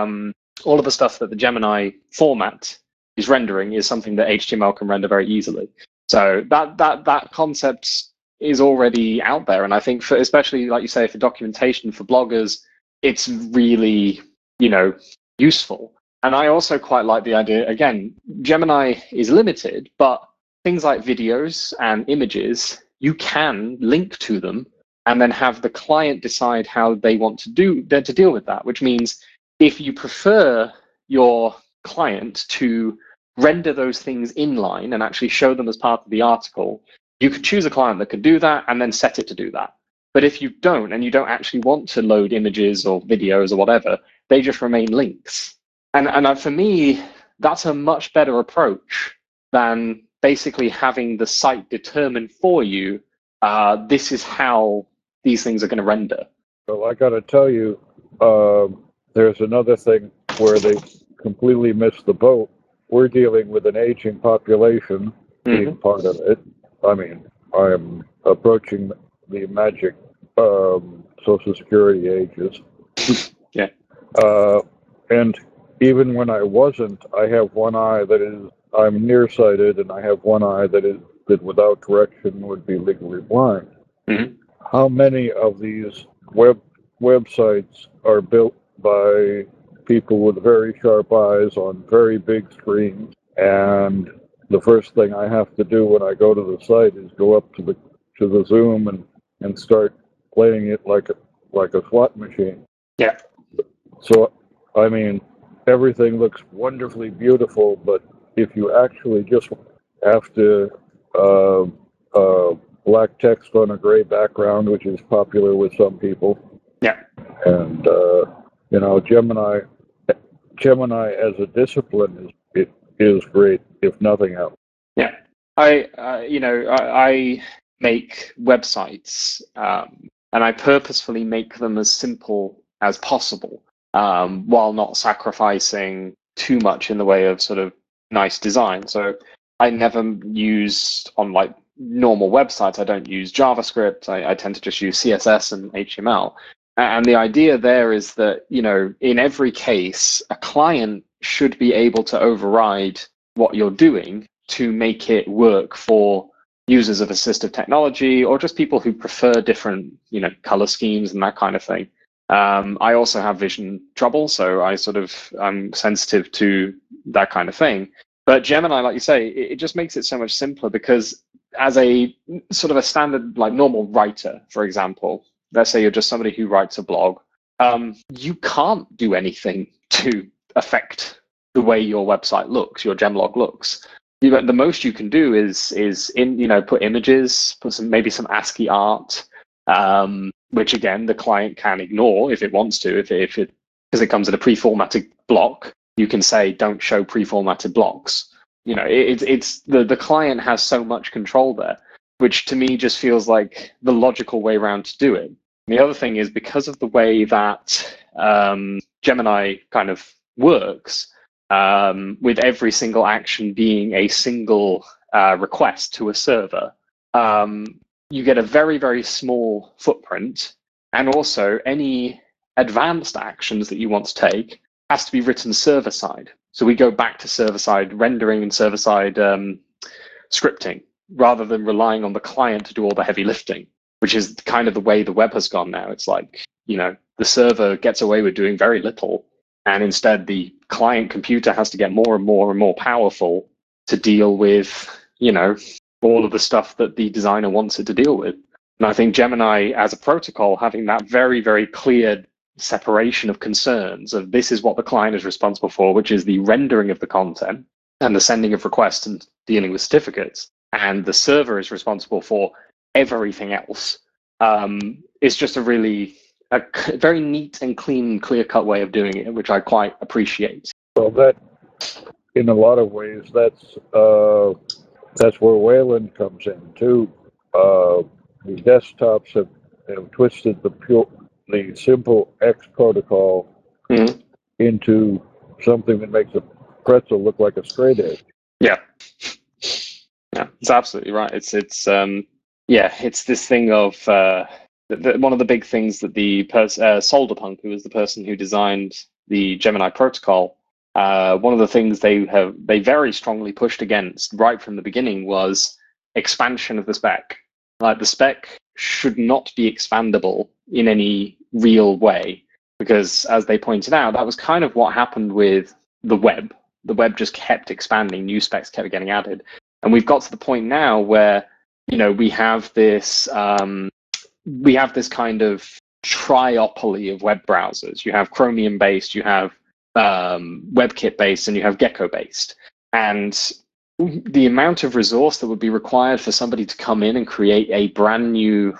Gemini format is rendering is something that HTML can render very easily. So that concept is already out there, and I think for, especially like you say, for documentation for bloggers, it's really useful. And I also quite like the idea. Again, Gemini is limited, but things like videos and images, you can link to them and then have the client decide how they want to deal with that. Which means if you prefer your client to render those things inline and actually show them as part of the article, you could choose a client that could do that and then set it to do that. But if you don't, and you don't actually want to load images or videos or whatever, they just remain links. And for me, that's a much better approach than basically having the site determine for you, this is how these things are going to render. Well, I got to tell you, there's another thing where they completely missed the boat. We're dealing with an aging population being part of it. I mean, I'm approaching the magic Social Security ages. Yeah. And even when I wasn't, I have one eye I'm nearsighted, and I have one eye that without correction would be legally blind. Mm-hmm. How many of these websites are built by people with very sharp eyes on very big screens, and the first thing I have to do when I go to the site is go up to the Zoom and start playing it like a slot machine. Yeah. So I mean, everything looks wonderfully beautiful, but if you actually just have to black text on a gray background, which is popular with some people. Yeah. And Gemini as a discipline is great, if nothing else. Yeah. I make websites, and I purposefully make them as simple as possible, while not sacrificing too much in the way of sort of nice design. So I never use, on like normal websites, I don't use JavaScript. I tend to just use CSS and HTML. And the idea there is that, in every case, a client should be able to override what you're doing to make it work for users of assistive technology, or just people who prefer different, color schemes and that kind of thing. I also have vision trouble, so I'm sensitive to that kind of thing. But Gemini, like you say, it just makes it so much simpler, because as a sort of a standard, like normal writer, for example, let's say you're just somebody who writes a blog, you can't do anything to affect the way your website looks, your Gemlog looks. The most you can do is put images, put maybe some ASCII art, which again the client can ignore if it wants to, because it comes in a pre-formatted block. You can say don't show pre-formatted blocks. It's the client has so much control there, which to me just feels like the logical way around to do it. And the other thing is, because of the way that Gemini kind of works, with every single action being a single request to a server, you get a very, very small footprint, and also any advanced actions that you want to take has to be written server-side. So we go back to server-side rendering and server-side scripting, rather than relying on the client to do all the heavy lifting, which is kind of the way the web has gone now. It's like, the server gets away with doing very little, and instead the client computer has to get more and more and more powerful to deal with, all of the stuff that the designer wants it to deal with. And I think Gemini as a protocol, having that very, very clear separation of concerns of this is what the client is responsible for, which is the rendering of the content and the sending of requests and dealing with certificates, and the server is responsible for everything else, is just a very neat and clean, clear-cut way of doing it, which I quite appreciate. Well, in a lot of ways, that's where Wayland comes in too. The desktops have twisted the simple X protocol Mhm. into something that makes a pretzel look like a straight edge. Yeah, it's absolutely right. It's this thing of one of the big things that the Solderpunk, who was the person who designed the Gemini protocol, one of the things they very strongly pushed against right from the beginning was expansion of the spec. Like the spec should not be expandable in any real way, because as they pointed out, that was kind of what happened with the web. The web just kept expanding, new specs kept getting added, and we've got to the point now where we have this kind of triopoly of web browsers. You have Chromium based, you have WebKit based, and you have Gecko based, and the amount of resource that would be required for somebody to come in and create a brand new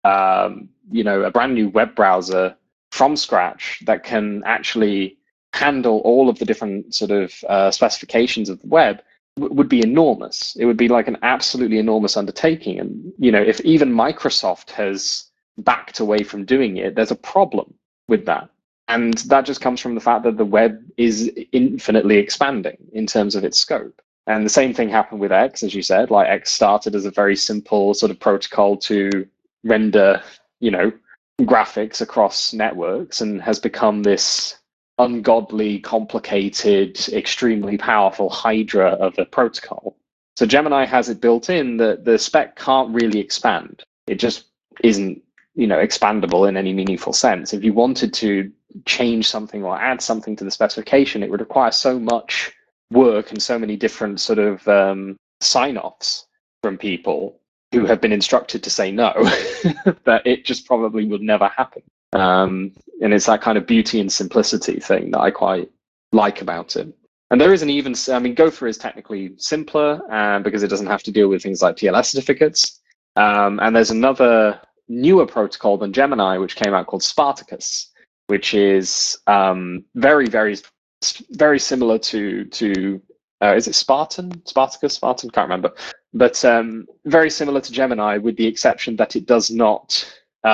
web browser from scratch that can actually handle all of the different sort of specifications of the web would be enormous. It would be like an absolutely enormous undertaking. And, if even Microsoft has backed away from doing it, there's a problem with that. And that just comes from the fact that the web is infinitely expanding in terms of its scope. And the same thing happened with X, as you said. Like X started as a very simple sort of protocol to render, graphics across networks, and has become this ungodly, complicated, extremely powerful hydra of a protocol. So Gemini has it built in that the spec can't really expand. It just isn't, expandable in any meaningful sense. If you wanted to change something or add something to the specification, it would require so much work and so many different sort of sign-offs from people who have been instructed to say no that it just probably would never happen. And it's that kind of beauty and simplicity thing that I quite like about it. And there isn't even, Gopher is technically simpler because it doesn't have to deal with things like TLS certificates. And there's another newer protocol than Gemini, which came out called Spartacus, which is very, very, very similar to is it Spartacus? Can't remember. But very similar to Gemini, with the exception that it does not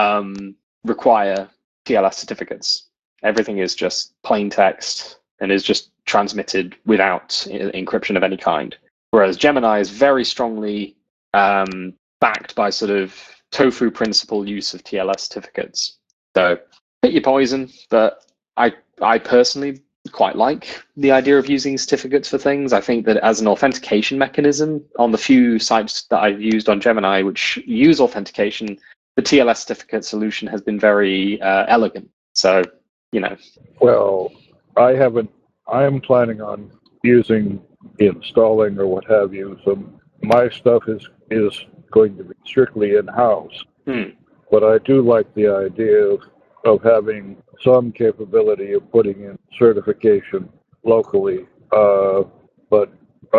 require TLS certificates. Everything is just plain text and is just transmitted without encryption of any kind. Whereas Gemini is very strongly backed by sort of tofu principle use of TLS certificates. So pick your poison, but I personally quite like the idea of using certificates for things. I think that as an authentication mechanism, on the few sites that I've used on Gemini which use authentication, the TLS certificate solution has been very elegant. So, Well, I am planning on installing or what have you. So my stuff is going to be strictly in-house. But I do like the idea of having some capability of putting in certification locally. But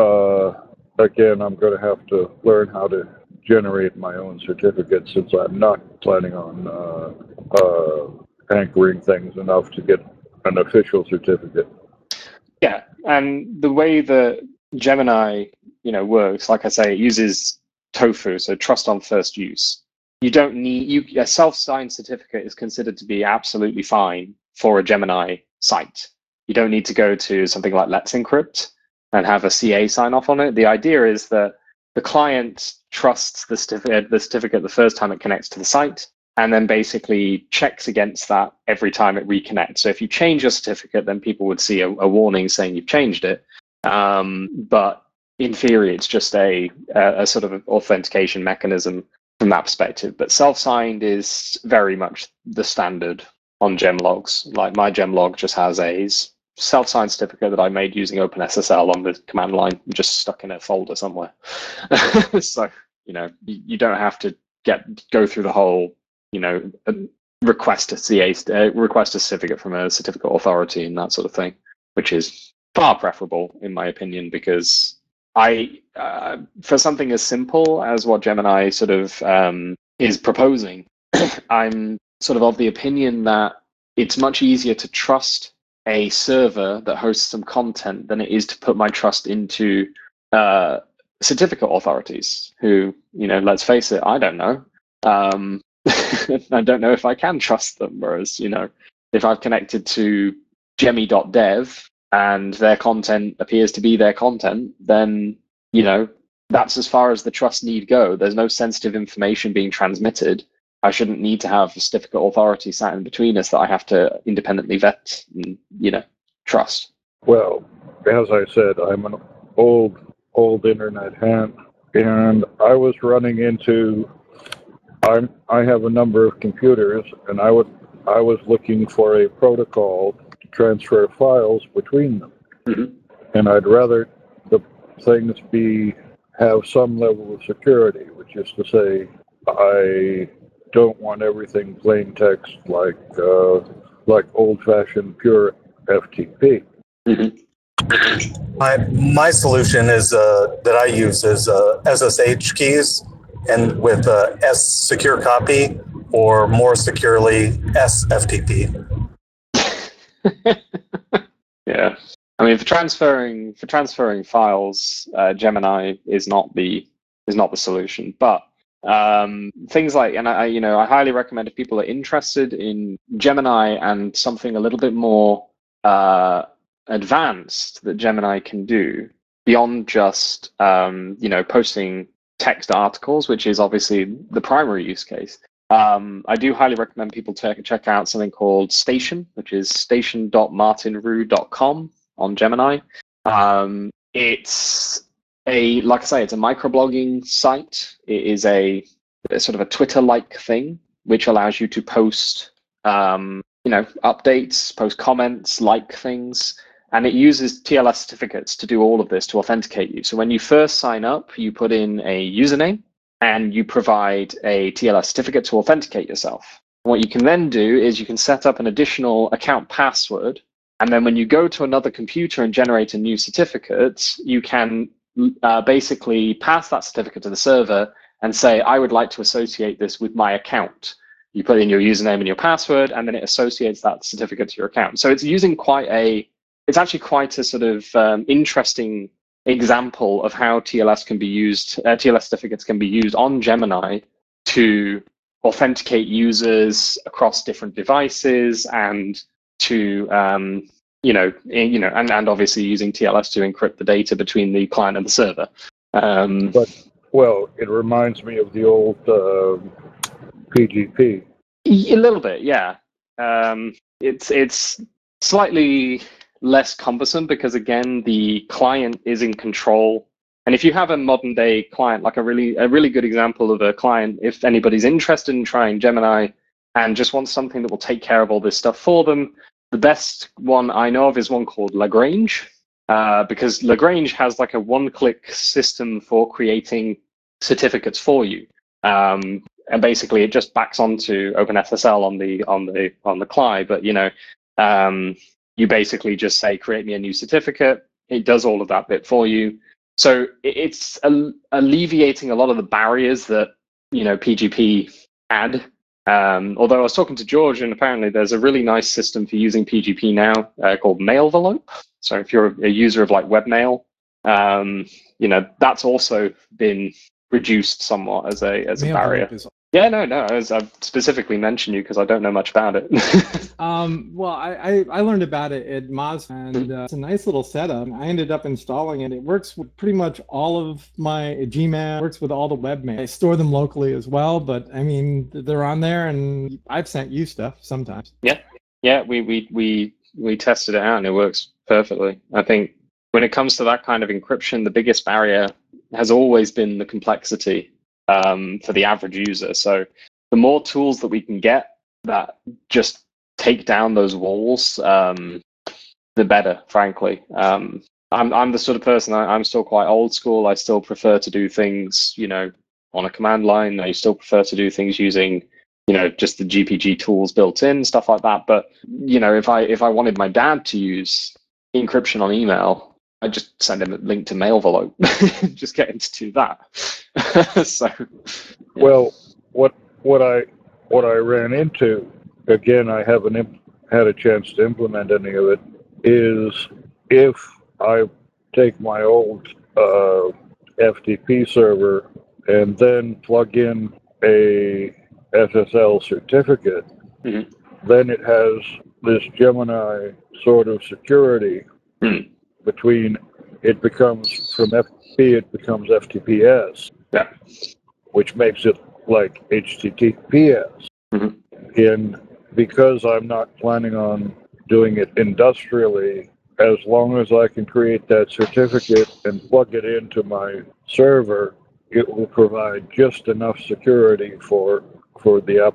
again, I'm going to have to learn how to generate my own certificate, since I'm not planning on anchoring things enough to get an official certificate. Yeah, and the way that Gemini, works, like I say, it uses TOFU, so trust on first use. You don't need a self-signed certificate is considered to be absolutely fine for a Gemini site. You don't need to go to something like Let's Encrypt and have a CA sign off on it. The idea is that the client trusts the certificate the first time it connects to the site, and then basically checks against that every time it reconnects. So if you change your certificate, then people would see a warning saying you've changed it. But in theory, it's just a sort of authentication mechanism from that perspective. But self-signed is very much the standard on Gemlogs. Like my Gemlog just has a self-signed certificate that I made using OpenSSL on the command line, just stuck in a folder somewhere. So, you don't have to go through the whole, request a certificate from a certificate authority and that sort of thing, which is far preferable in my opinion, because for something as simple as what Gemini sort of is proposing, I'm sort of the opinion that it's much easier to trust a server that hosts some content than it is to put my trust into certificate authorities who, let's face it, I don't know. I don't know if I can trust them. Whereas, if I've connected to Gemi.dev and their content appears to be their content, then, that's as far as the trust need go. There's no sensitive information being transmitted. I shouldn't need to have a certificate authority sat in between us that I have to independently vet and, trust. Well, as I said, I'm an old internet hand, and I was running into. I have a number of computers, and I was looking for a protocol to transfer files between them, and I'd rather the things have some level of security, which is to say, I don't want everything plain text like old-fashioned pure FTP. My solution is that I use is SSH keys, and with S secure copy, or more securely SFTP. Yeah, I mean, for transferring files, Gemini is not the solution. But things like, and I highly recommend if people are interested in Gemini and something a little bit more advanced that Gemini can do beyond just posting text articles, which is obviously the primary use case. I do highly recommend people check out something called Station, which is station.martinrue.com on Gemini. It's like I say, it's a microblogging site. It is a sort of a Twitter-like thing, which allows you to post, updates, post comments, like things. And it uses TLS certificates to do all of this, to authenticate you. So when you first sign up, you put in a username and you provide a TLS certificate to authenticate yourself. What you can then do is you can set up an additional account password. And then when you go to another computer and generate a new certificate, you can basically pass that certificate to the server and say, I would like to associate this with my account. You put in your username and your password, and then it associates that certificate to your account. So it's using it's actually quite a sort of interesting example of how TLS can be used. TLS certificates can be used on Gemini to authenticate users across different devices, and to and obviously using TLS to encrypt the data between the client and the server. It reminds me of the old PGP. A little bit, yeah. It's slightly less cumbersome because, again, the client is in control. And if you have a modern day client, like a really good example of a client, if anybody's interested in trying Gemini and just wants something that will take care of all this stuff for them, the best one I know of is one called Lagrange, because Lagrange has like a one-click system for creating certificates for you. And basically it just backs onto OpenSSL on the CLI, but you basically just say, create me a new certificate. It does all of that bit for you. So it's alleviating a lot of the barriers that, PGP had. Although I was talking to George, and apparently there's a really nice system for using PGP now called Mailvelope. So if you're a user of like webmail, that's also been reduced somewhat as a barrier. Yeah, no. I've specifically mentioned you because I don't know much about it. Well, I learned about it at Moz, and it's a nice little setup. I ended up installing it. It works with pretty much all of my Gmail, works with all the webmail. I store them locally as well, but I mean, they're on there, and I've sent you stuff sometimes. Yeah, we tested it out, and it works perfectly. I think when it comes to that kind of encryption, the biggest barrier has always been the complexity. For the average user. So the more tools that we can get that just take down those walls, the better, frankly. I'm the sort of person, I'm still quite old school. I still prefer to do things, on a command line. I still prefer to do things using, just the GPG tools built in, stuff like that. But, if I wanted my dad to use encryption on email, I just send him a link to Mailvelope, just get him to do that. So, yeah. Well, what I ran into, again, I haven't had a chance to implement any of it, is if I take my old FTP server and then plug in a SSL certificate, then it has this Gemini sort of security between, it becomes from FTP, it becomes FTPS, which makes it like HTTPS. And because I'm not planning on doing it industrially, as long as I can create that certificate and plug it into my server, it will provide just enough security for the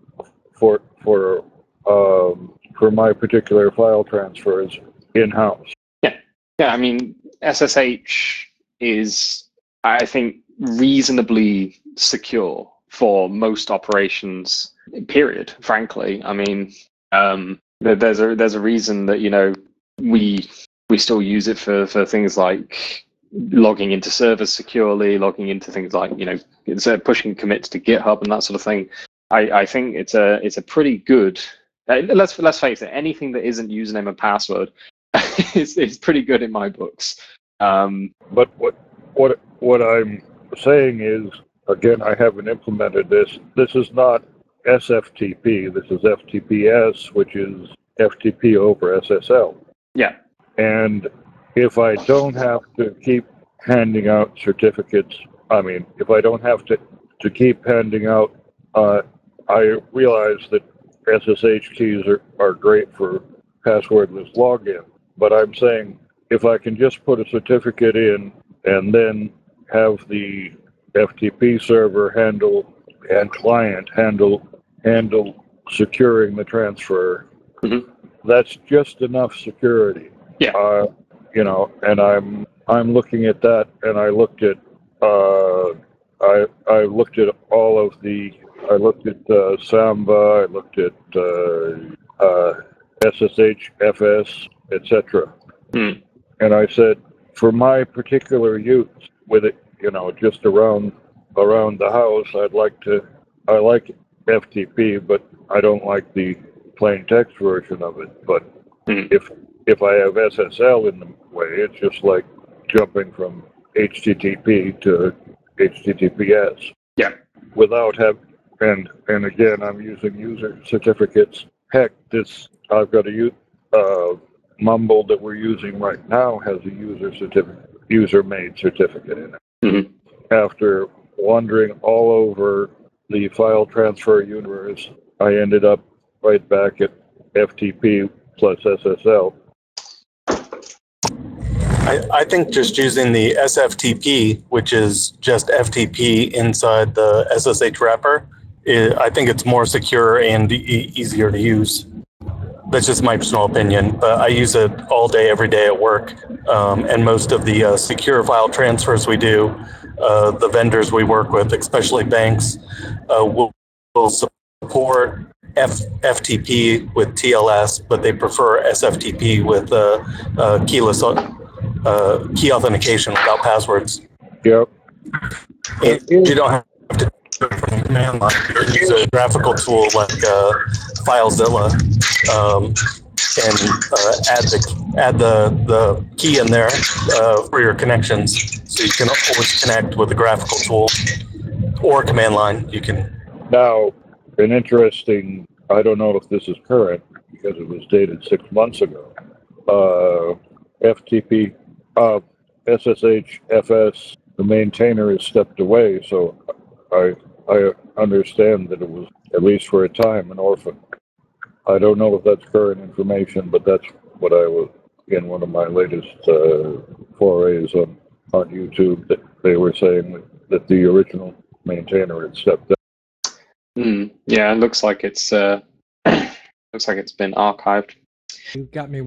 for my particular file transfers in-house. Yeah. I mean, SSH is, I think, reasonably secure for most operations. Period. Frankly, I mean, there's a reason that we still use it for things like logging into servers securely, logging into things like pushing commits to GitHub and that sort of thing. I think it's a pretty good. Let's face it. Anything that isn't username and password is pretty good in my books. But what I'm saying is, again, I haven't implemented this. This is not SFTP. This is FTPS, which is FTP over SSL. Yeah. And if I don't have to keep handing out certificates, if I don't have to keep handing out, I realize that SSH keys are great for passwordless login. But I'm saying if I can just put a certificate in and then have the FTP server and client handle securing the transfer, that's just enough security. Yeah. And I'm looking at that, and I looked at I looked at all of I looked at Samba, I looked at SSH, FS, etc. And I said, for my particular use with it, just around the house, I like FTP, but I don't like the plain text version of it. But if I have SSL in the way, it's just like jumping from HTTP to HTTPS. Yeah. Without and again, I'm using user certificates. Heck, I've got a Mumble that we're using right now has a user-made certificate in it. After wandering all over the file transfer universe, I ended up right back at FTP plus SSL. I think just using the SFTP, which is just FTP inside the SSH wrapper, I think it's more secure and easier to use. That's just my personal opinion, but I use it all day, every day at work. And most of the secure file transfers we do, the vendors we work with, especially banks, will support FTP with TLS, but they prefer SFTP with keyless key authentication without passwords. Yep. And you don't have to do it from the command line. You use a graphical tool like FileZilla and add the key in there for your connections, so you can always connect with a graphical tool or command line. You can. Now, an interesting, I don't know if this is current because it was dated 6 months ago. FTP, SSH, FS, the maintainer has stepped away, so I understand that it was, at least for a time, an orphan. I don't know if that's current information, but that's what I was in one of my latest forays on YouTube, that they were saying that the original maintainer had stepped down. Yeah, it looks like it's been archived. You got me.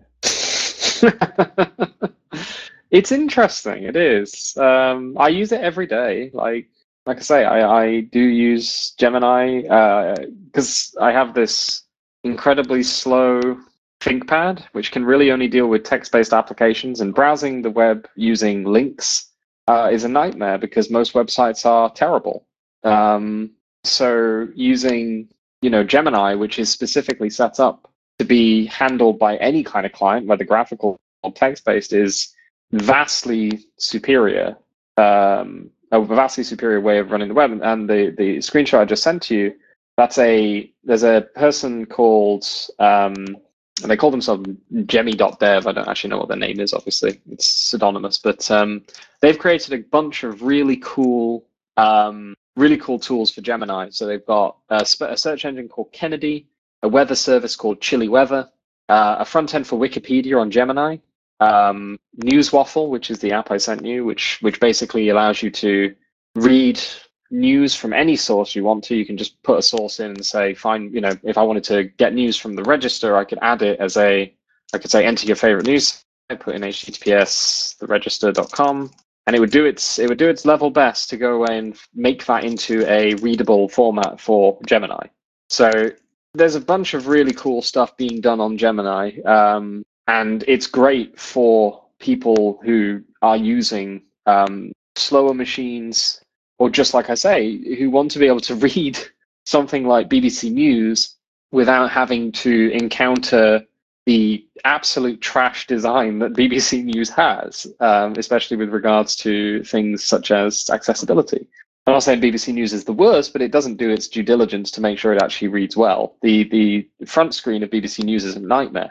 It's interesting. It is. I use it every day. Like I say, I do use Gemini because I have this incredibly slow ThinkPad, which can really only deal with text-based applications, and browsing the web using links is a nightmare because most websites are terrible. So using Gemini, which is specifically set up to be handled by any kind of client, whether graphical or text-based, is vastly superior. A vastly superior way of running the web. And the screenshot I just sent to you, there's a person called, they call themselves Gemmy.dev. I don't actually know what their name is, obviously. It's pseudonymous. But they've created a bunch of really cool tools for Gemini. So they've got a search engine called Kennedy, a weather service called Chilly Weather, a front end for Wikipedia on Gemini, Newswaffle, which is the app I sent you, which basically allows you to read news from any source you want to. You can just put a source in and say, if I wanted to get news from the Register, I could add it as I could say, enter your favorite news. I put in HTTPS theregister.com, and it would do its level best to go away and make that into a readable format for Gemini. So there's a bunch of really cool stuff being done on Gemini. And it's great for people who are using slower machines, or just like I say, who want to be able to read something like BBC News without having to encounter the absolute trash design that BBC News has, especially with regards to things such as accessibility. I'm not saying BBC News is the worst, but it doesn't do its due diligence to make sure it actually reads well. The front screen of BBC News is a nightmare.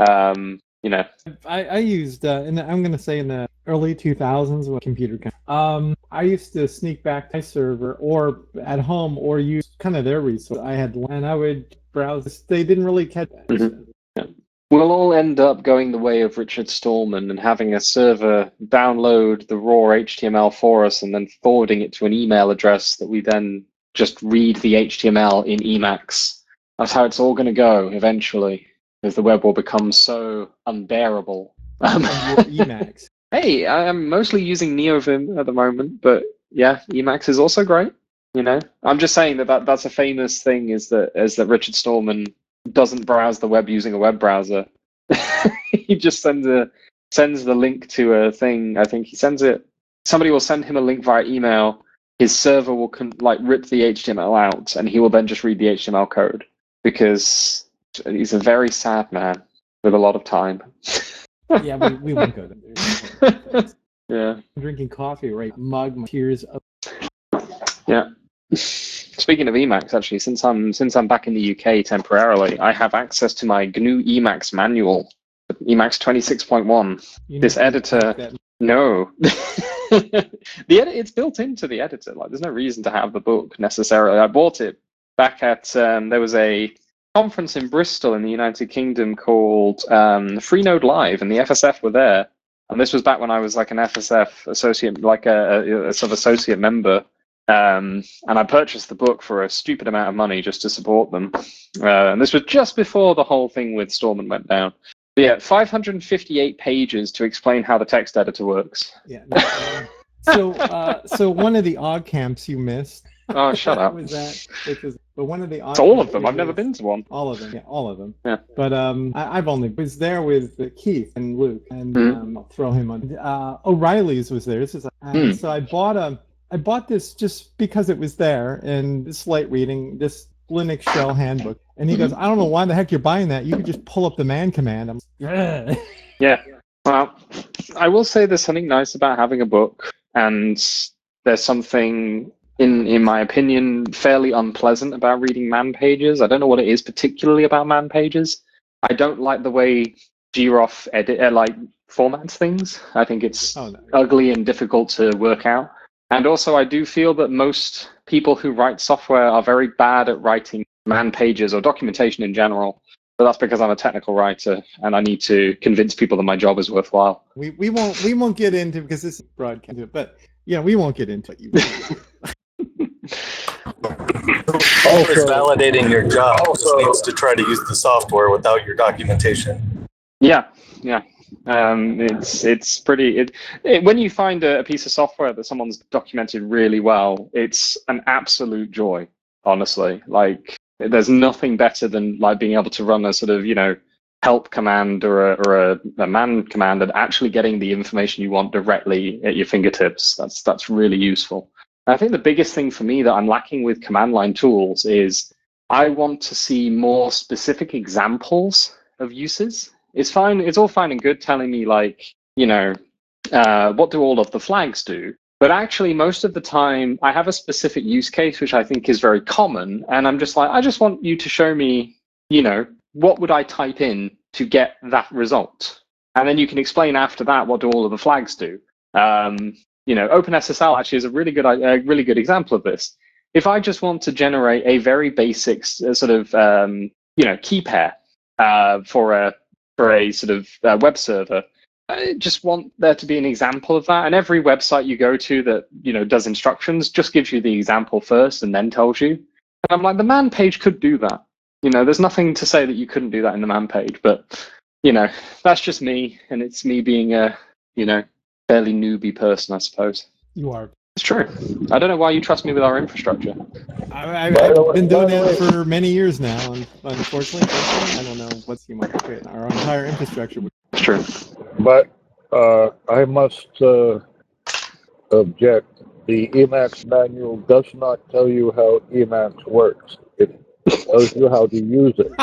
I used, I'm going to say in the early 2000s when computer came. I used to sneak back to my server or at home or use kind of their resource. And I would browse. They didn't really catch that. Mm-hmm. Yeah. We'll all end up going the way of Richard Stallman and having a server download the raw HTML for us and then forwarding it to an email address that we then just read the HTML in Emacs. That's how it's all going to go eventually, as the web will become so unbearable. Emacs. Hey, I'm mostly using NeoVim at the moment, but yeah, Emacs is also great. I'm just saying that's a famous thing is that Richard Stallman doesn't browse the web using a web browser. He just sends the link to a thing. I think he sends it. Somebody will send him a link via email. His server will rip the HTML out, and he will then just read the HTML code because he's a very sad man with a lot of time. Yeah, we won't go there. Yeah. I'm drinking coffee right mug, my tears up. Yeah. Speaking of Emacs, actually, since I'm back in the UK temporarily, I have access to my GNU Emacs manual, Emacs 26.1. This editor, no. It's built into the editor. Like, there's no reason to have the book necessarily. I bought it back at there was a conference in Bristol in the United Kingdom called Freenode Live, and the FSF were there. And this was back when I was like an FSF associate, like a sort of associate member. And I purchased the book for a stupid amount of money just to support them. And this was just before the whole thing with Stallman went down. But yeah, 558 pages to explain how the text editor works. Yeah. So one of the odd camps you missed. Oh, shut up. But one of the it's all of them. I've never been to one. All of them. Yeah, all of them. Yeah. But I've only was there with Keith and Luke, and I'll throw him on. O'Reilly's was there. So I bought this just because it was there, and this light reading, this Linux shell handbook. And he goes, I don't know why the heck you're buying that. You could just pull up the man command. I'm like, yeah. Well, I will say there's something nice about having a book, and there's something, in my opinion, fairly unpleasant about reading man pages. I don't know what it is particularly about man pages. I don't like the way Groff formats things. I think it's ugly and difficult to work out. And also, I do feel that most people who write software are very bad at writing man pages or documentation in general. But that's because I'm a technical writer and I need to convince people that my job is worthwhile. We won't get into, because this is broadcast, but yeah, we won't get into it. Also, validating your job just means to try to use the software without your documentation. Yeah. It's pretty. When you find a piece of software that someone's documented really well, it's an absolute joy. Honestly, like there's nothing better than like being able to run a sort of help command or a man command and actually getting the information you want directly at your fingertips. That's really useful. I think the biggest thing for me that I'm lacking with command line tools is I want to see more specific examples of uses. It's fine. It's all fine and good telling me like, what do all of the flags do? But actually, most of the time, I have a specific use case, which I think is very common. And I'm just like, I just want you to show me, what would I type in to get that result? And then you can explain after that, what do all of the flags do? OpenSSL actually is a really good example of this. If I just want to generate a very basic sort of, key pair for a sort of web server, I just want there to be an example of that. And every website you go to that, does instructions just gives you the example first and then tells you. And I'm like, the man page could do that. There's nothing to say that you couldn't do that in the man page. But, that's just me. And it's me being a, fairly newbie person, I suppose. You are. It's true. I don't know why you trust me with our infrastructure. I've been doing that for many years now, and unfortunately, I don't know what's you might create. Our entire infrastructure. It's true. But I must object. The Emacs manual does not tell you how Emacs works. It tells you how to use it.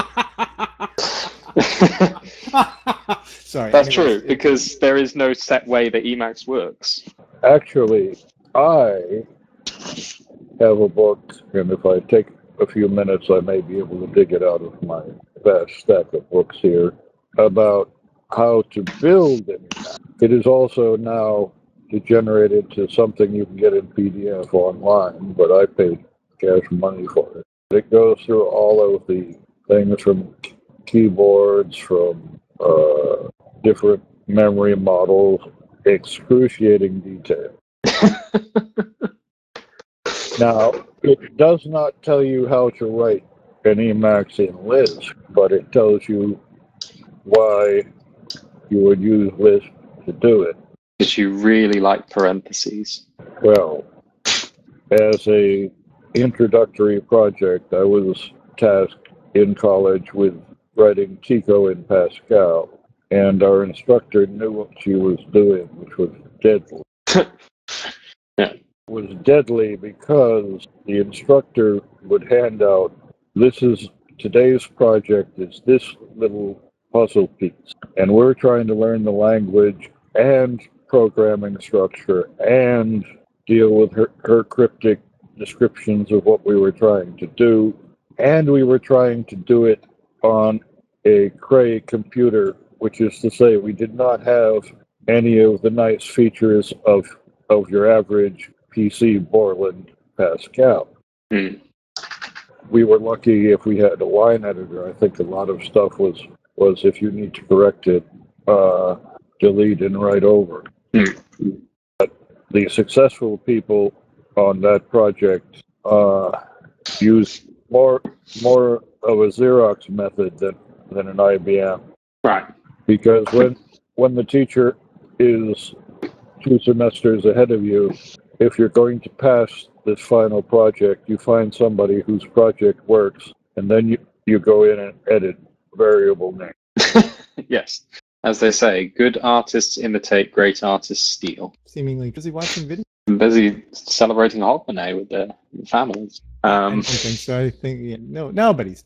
Sorry. That's true, because there is no set way that Emacs works. Actually, I have a book, and if I take a few minutes, I may be able to dig it out of my vast stack of books here, about how to build an Emacs. It is also now degenerated to something you can get in PDF online, but I paid cash money for it. It goes through all of the things from keyboards, from different memory models, excruciating detail. Now, it does not tell you how to write an Emacs in Lisp, but it tells you why you would use Lisp to do it. Because you really like parentheses. Well, as a introductory project, I was tasked in college with writing Tico in Pascal, and our instructor knew what she was doing, which was deadly. Yeah. It was deadly because the instructor would hand out, today's project is this little puzzle piece, and we're trying to learn the language and programming structure and deal with her cryptic descriptions of what we were trying to do, and we were trying to do it on a Cray computer, which is to say we did not have any of the nice features of your average PC Borland Pascal. Mm. We were lucky if we had a line editor. I think a lot of stuff was if you need to correct it, delete and write over. Mm. But the successful people on that project used more of a Xerox method than an IBM. Right. Because when the teacher is 2 semesters ahead of you, if you're going to pass this final project, you find somebody whose project works, and then you go in and edit variable name. Yes. As they say, good artists imitate, great artists steal. Seemingly busy watching videos. I'm busy celebrating Hogmanay with their families. I don't think so. I think nobody's.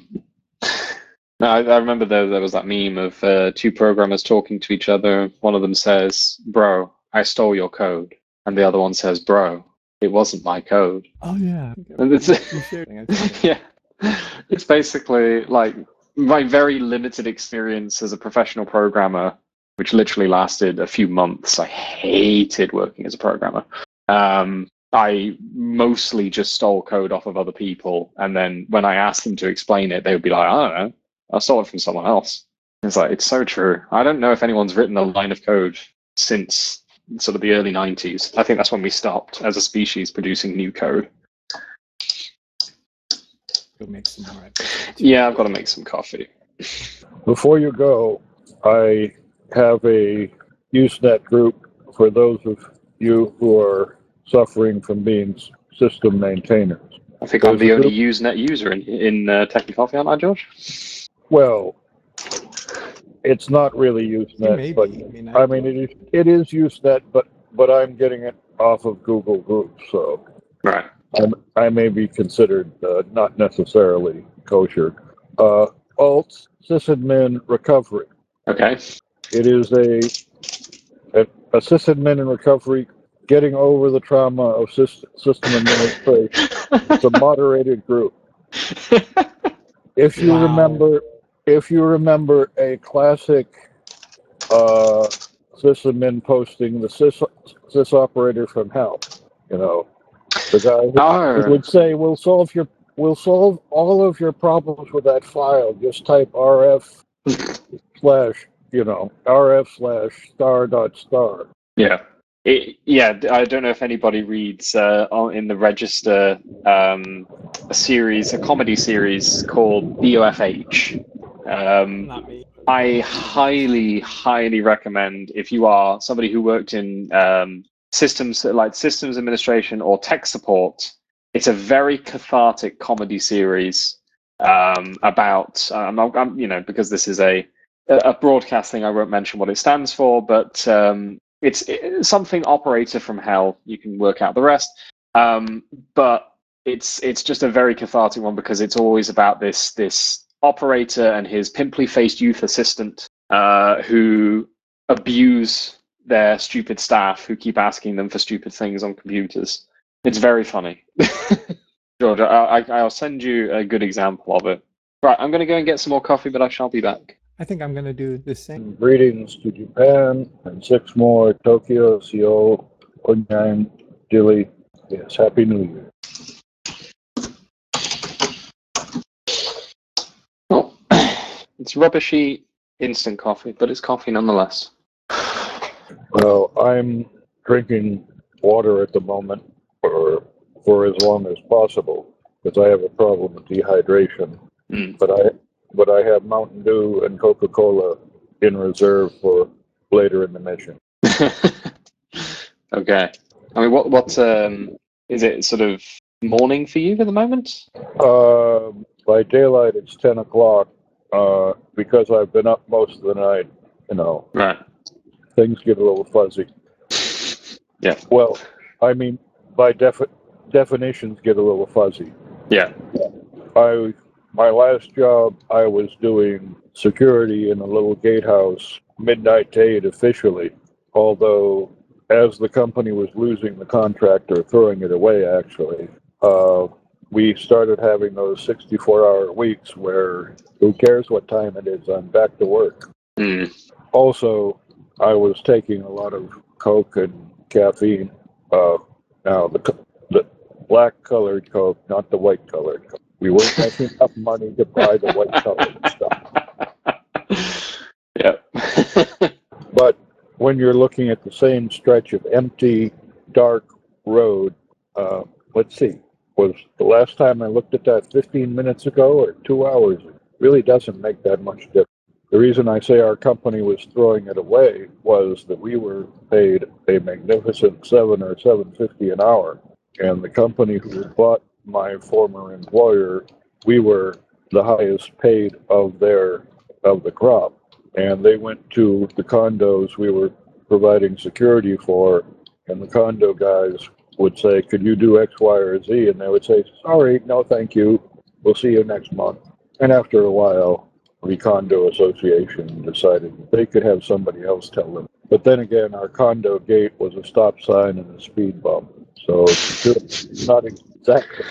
No, I remember there was that meme of 2 programmers talking to each other. One of them says, "Bro, I stole your code," and the other one says, "Bro, it wasn't my code." Oh yeah. And it's, yeah, it's basically like my very limited experience as a professional programmer, which literally lasted a few months. I hated working as a programmer. I mostly just stole code off of other people, and then when I asked them to explain it, they would be like, "I don't know, I stole it from someone else." It's like, it's so true. I don't know if anyone's written a line of code since sort of the early 90s. I think that's when we stopped as a species producing new code. Go make some more. Yeah, I've got to make some coffee. Before you go, I have a Usenet group for those of you who are suffering from being system maintainers. I think I'm the only Usenet user in Tech and Coffee, aren't I, George? Well, it's not really Usenet, but I mean it is Usenet, but I'm getting it off of Google Groups, so right. I may be considered not necessarily kosher. Alt sysadmin recovery. Okay. It is a sysadmin in recovery, getting over the trauma of system administration. It's a moderated group. If you remember a classic sysadmin posting, the sys operator from hell, the guy who would say, "We'll solve all of your problems with that file. Just type rf slash rf/star.star." Yeah. I don't know if anybody reads in the Register a comedy series called BOFH. Not me. I highly recommend, if you are somebody who worked in systems administration or tech support. It's a very cathartic comedy series about because this is a broadcast thing, I won't mention what it stands for, but it's something operator from hell. You can work out the rest. But it's just a very cathartic one because it's always about this operator and his pimply-faced youth assistant who abuse their stupid staff who keep asking them for stupid things on computers. It's very funny. George, I'll send you a good example of it. Right, I'm going to go and get some more coffee, but I shall be back. I think I'm going to do the same. Greetings to Japan and 6 more: Tokyo, Seoul, Pyongyang, Dili. Yes, Happy New Year. Oh, it's rubbishy instant coffee, but it's coffee nonetheless. Well, I'm drinking water at the moment for as long as possible because I have a problem with dehydration. But I have Mountain Dew and Coca-Cola in reserve for later in the mission. Okay. I mean, what is it? Sort of morning for you at the moment? By daylight, it's 10 o'clock. Because I've been up most of the night, Right. Things get a little fuzzy. Yeah. Well, I mean, by definitions get a little fuzzy. Yeah. My last job, I was doing security in a little gatehouse, midnight to 8 officially, although as the company was losing the contract or throwing it away, actually, we started having those 64-hour weeks where who cares what time it is, I'm back to work. Also, I was taking a lot of Coke and caffeine. Now, the black-colored Coke, not the white-colored Coke. We weren't making enough money to buy the white-colored stuff. Yep. But when you're looking at the same stretch of empty, dark road, let's see, was the last time I looked at that 15 minutes ago or 2 hours? It really doesn't make that much difference. The reason I say our company was throwing it away was that we were paid a magnificent $7 or $7.50 an hour, and the company who bought my former employer, we were the highest paid of the crop, and they went to the condos we were providing security for, and the condo guys would say, "Could you do X, Y, or Z?" And they would say, "Sorry, no, thank you. We'll see you next month." And after a while, the condo association decided that they could have somebody else tell them. But then again, our condo gate was a stop sign and a speed bump, so it's not exactly.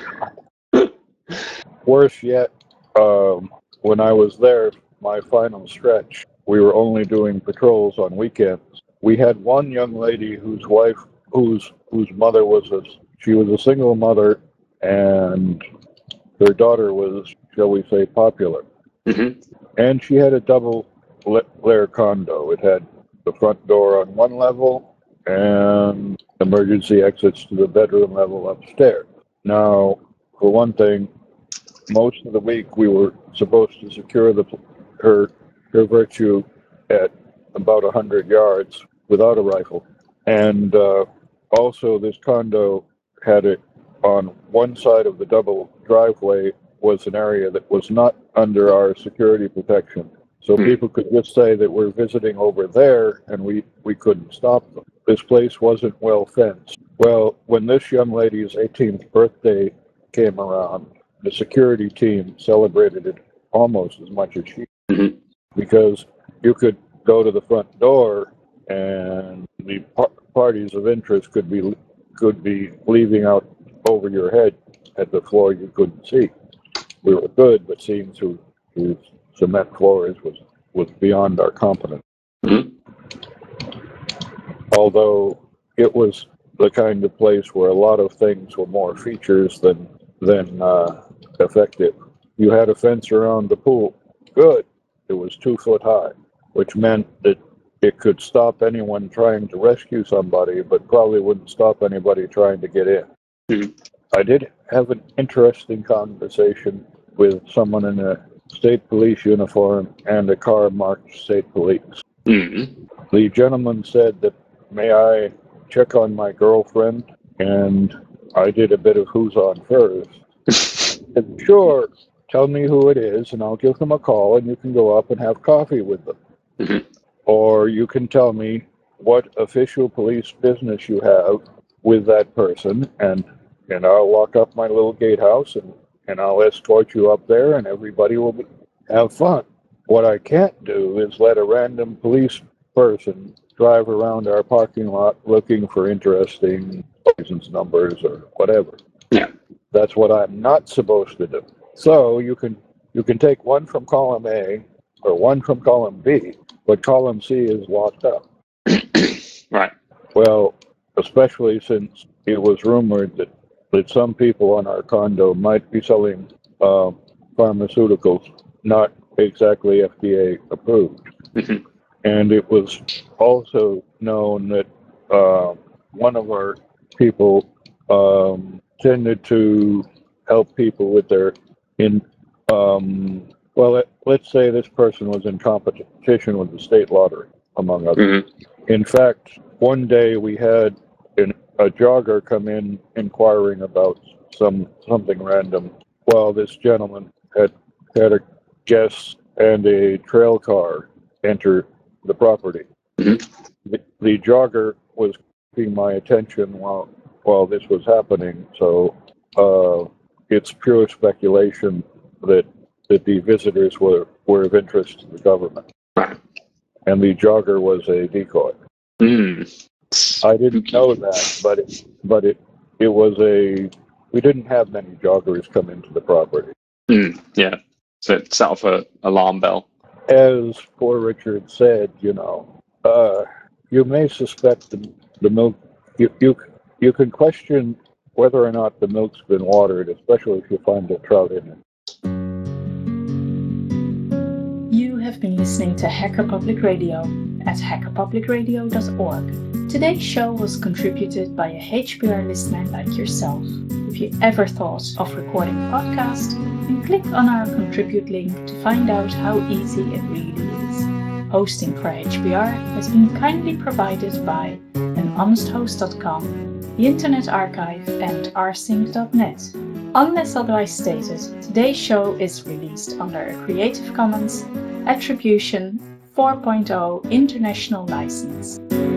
Worse yet, when I was there, my final stretch, we were only doing patrols on weekends. We had one young lady whose mother was a single mother, and their daughter was, shall we say, popular. Mm-hmm. And she had a double layer condo. It had the front door on one level and emergency exits to the bedroom level upstairs. Now, for one thing, most of the week we were supposed to secure her virtue at about 100 yards without a rifle. And also this condo had it on one side of the double driveway was an area that was not under our security protection. So people could just say that we're visiting over there and we couldn't stop them. this place wasn't well fenced. Well, when this young lady's 18th birthday came around, the security team celebrated it almost as much as she did, because you could go to the front door and the parties of interest could be leaving out over your head at the floor you couldn't see. We were good, but seeing through cement floors was beyond our competence. Although it was the kind of place where a lot of things were more features than effective. You had a fence around the pool. Good. It was 2 foot high, which meant that it could stop anyone trying to rescue somebody, but probably wouldn't stop anybody trying to get in. I did have an interesting conversation with someone in a state police uniform and a car marked state police. The gentleman said that, may I check on my girlfriend? And I did a bit of who's on first. And sure, tell me who it is, and I'll give them a call, and you can go up and have coffee with them. Or you can tell me what official police business you have with that person, and I'll lock up my little gatehouse, and I'll escort you up there, and everybody will have fun. What I can't do is let a random police person drive around our parking lot looking for interesting license numbers or whatever. Yeah. That's what I'm not supposed to do. So you can take one from column A or one from column B, but column C is locked up. Right. Well, especially since it was rumored that some people on our condo might be selling pharmaceuticals not exactly FDA approved. And it was also known that one of our people tended to help people with their let's say this person was in competition with the state lottery, among others. In fact, one day we had a jogger come in inquiring about something random, while this gentleman had a guest and a trail car enter the property. The jogger was keeping my attention while this was happening, so it's pure speculation that the visitors were of interest to the government. And the jogger was a decoy. I didn't know that, but it was we didn't have many joggers come into the property. Yeah, so it set off an alarm bell. As poor Richard said, you may suspect the milk. You can question whether or not the milk's been watered, especially if you find a trout in it. You have been listening to Hacker Public Radio at hackerpublicradio.org. Today's show was contributed by a HPR listener like yourself. If you ever thought of recording a podcast, then click on our contribute link to find out how easy it really is. Hosting for HPR has been kindly provided by anhonesthost.com, the Internet Archive, and rsync.net. Unless otherwise stated, today's show is released under a Creative Commons Attribution 4.0 International License.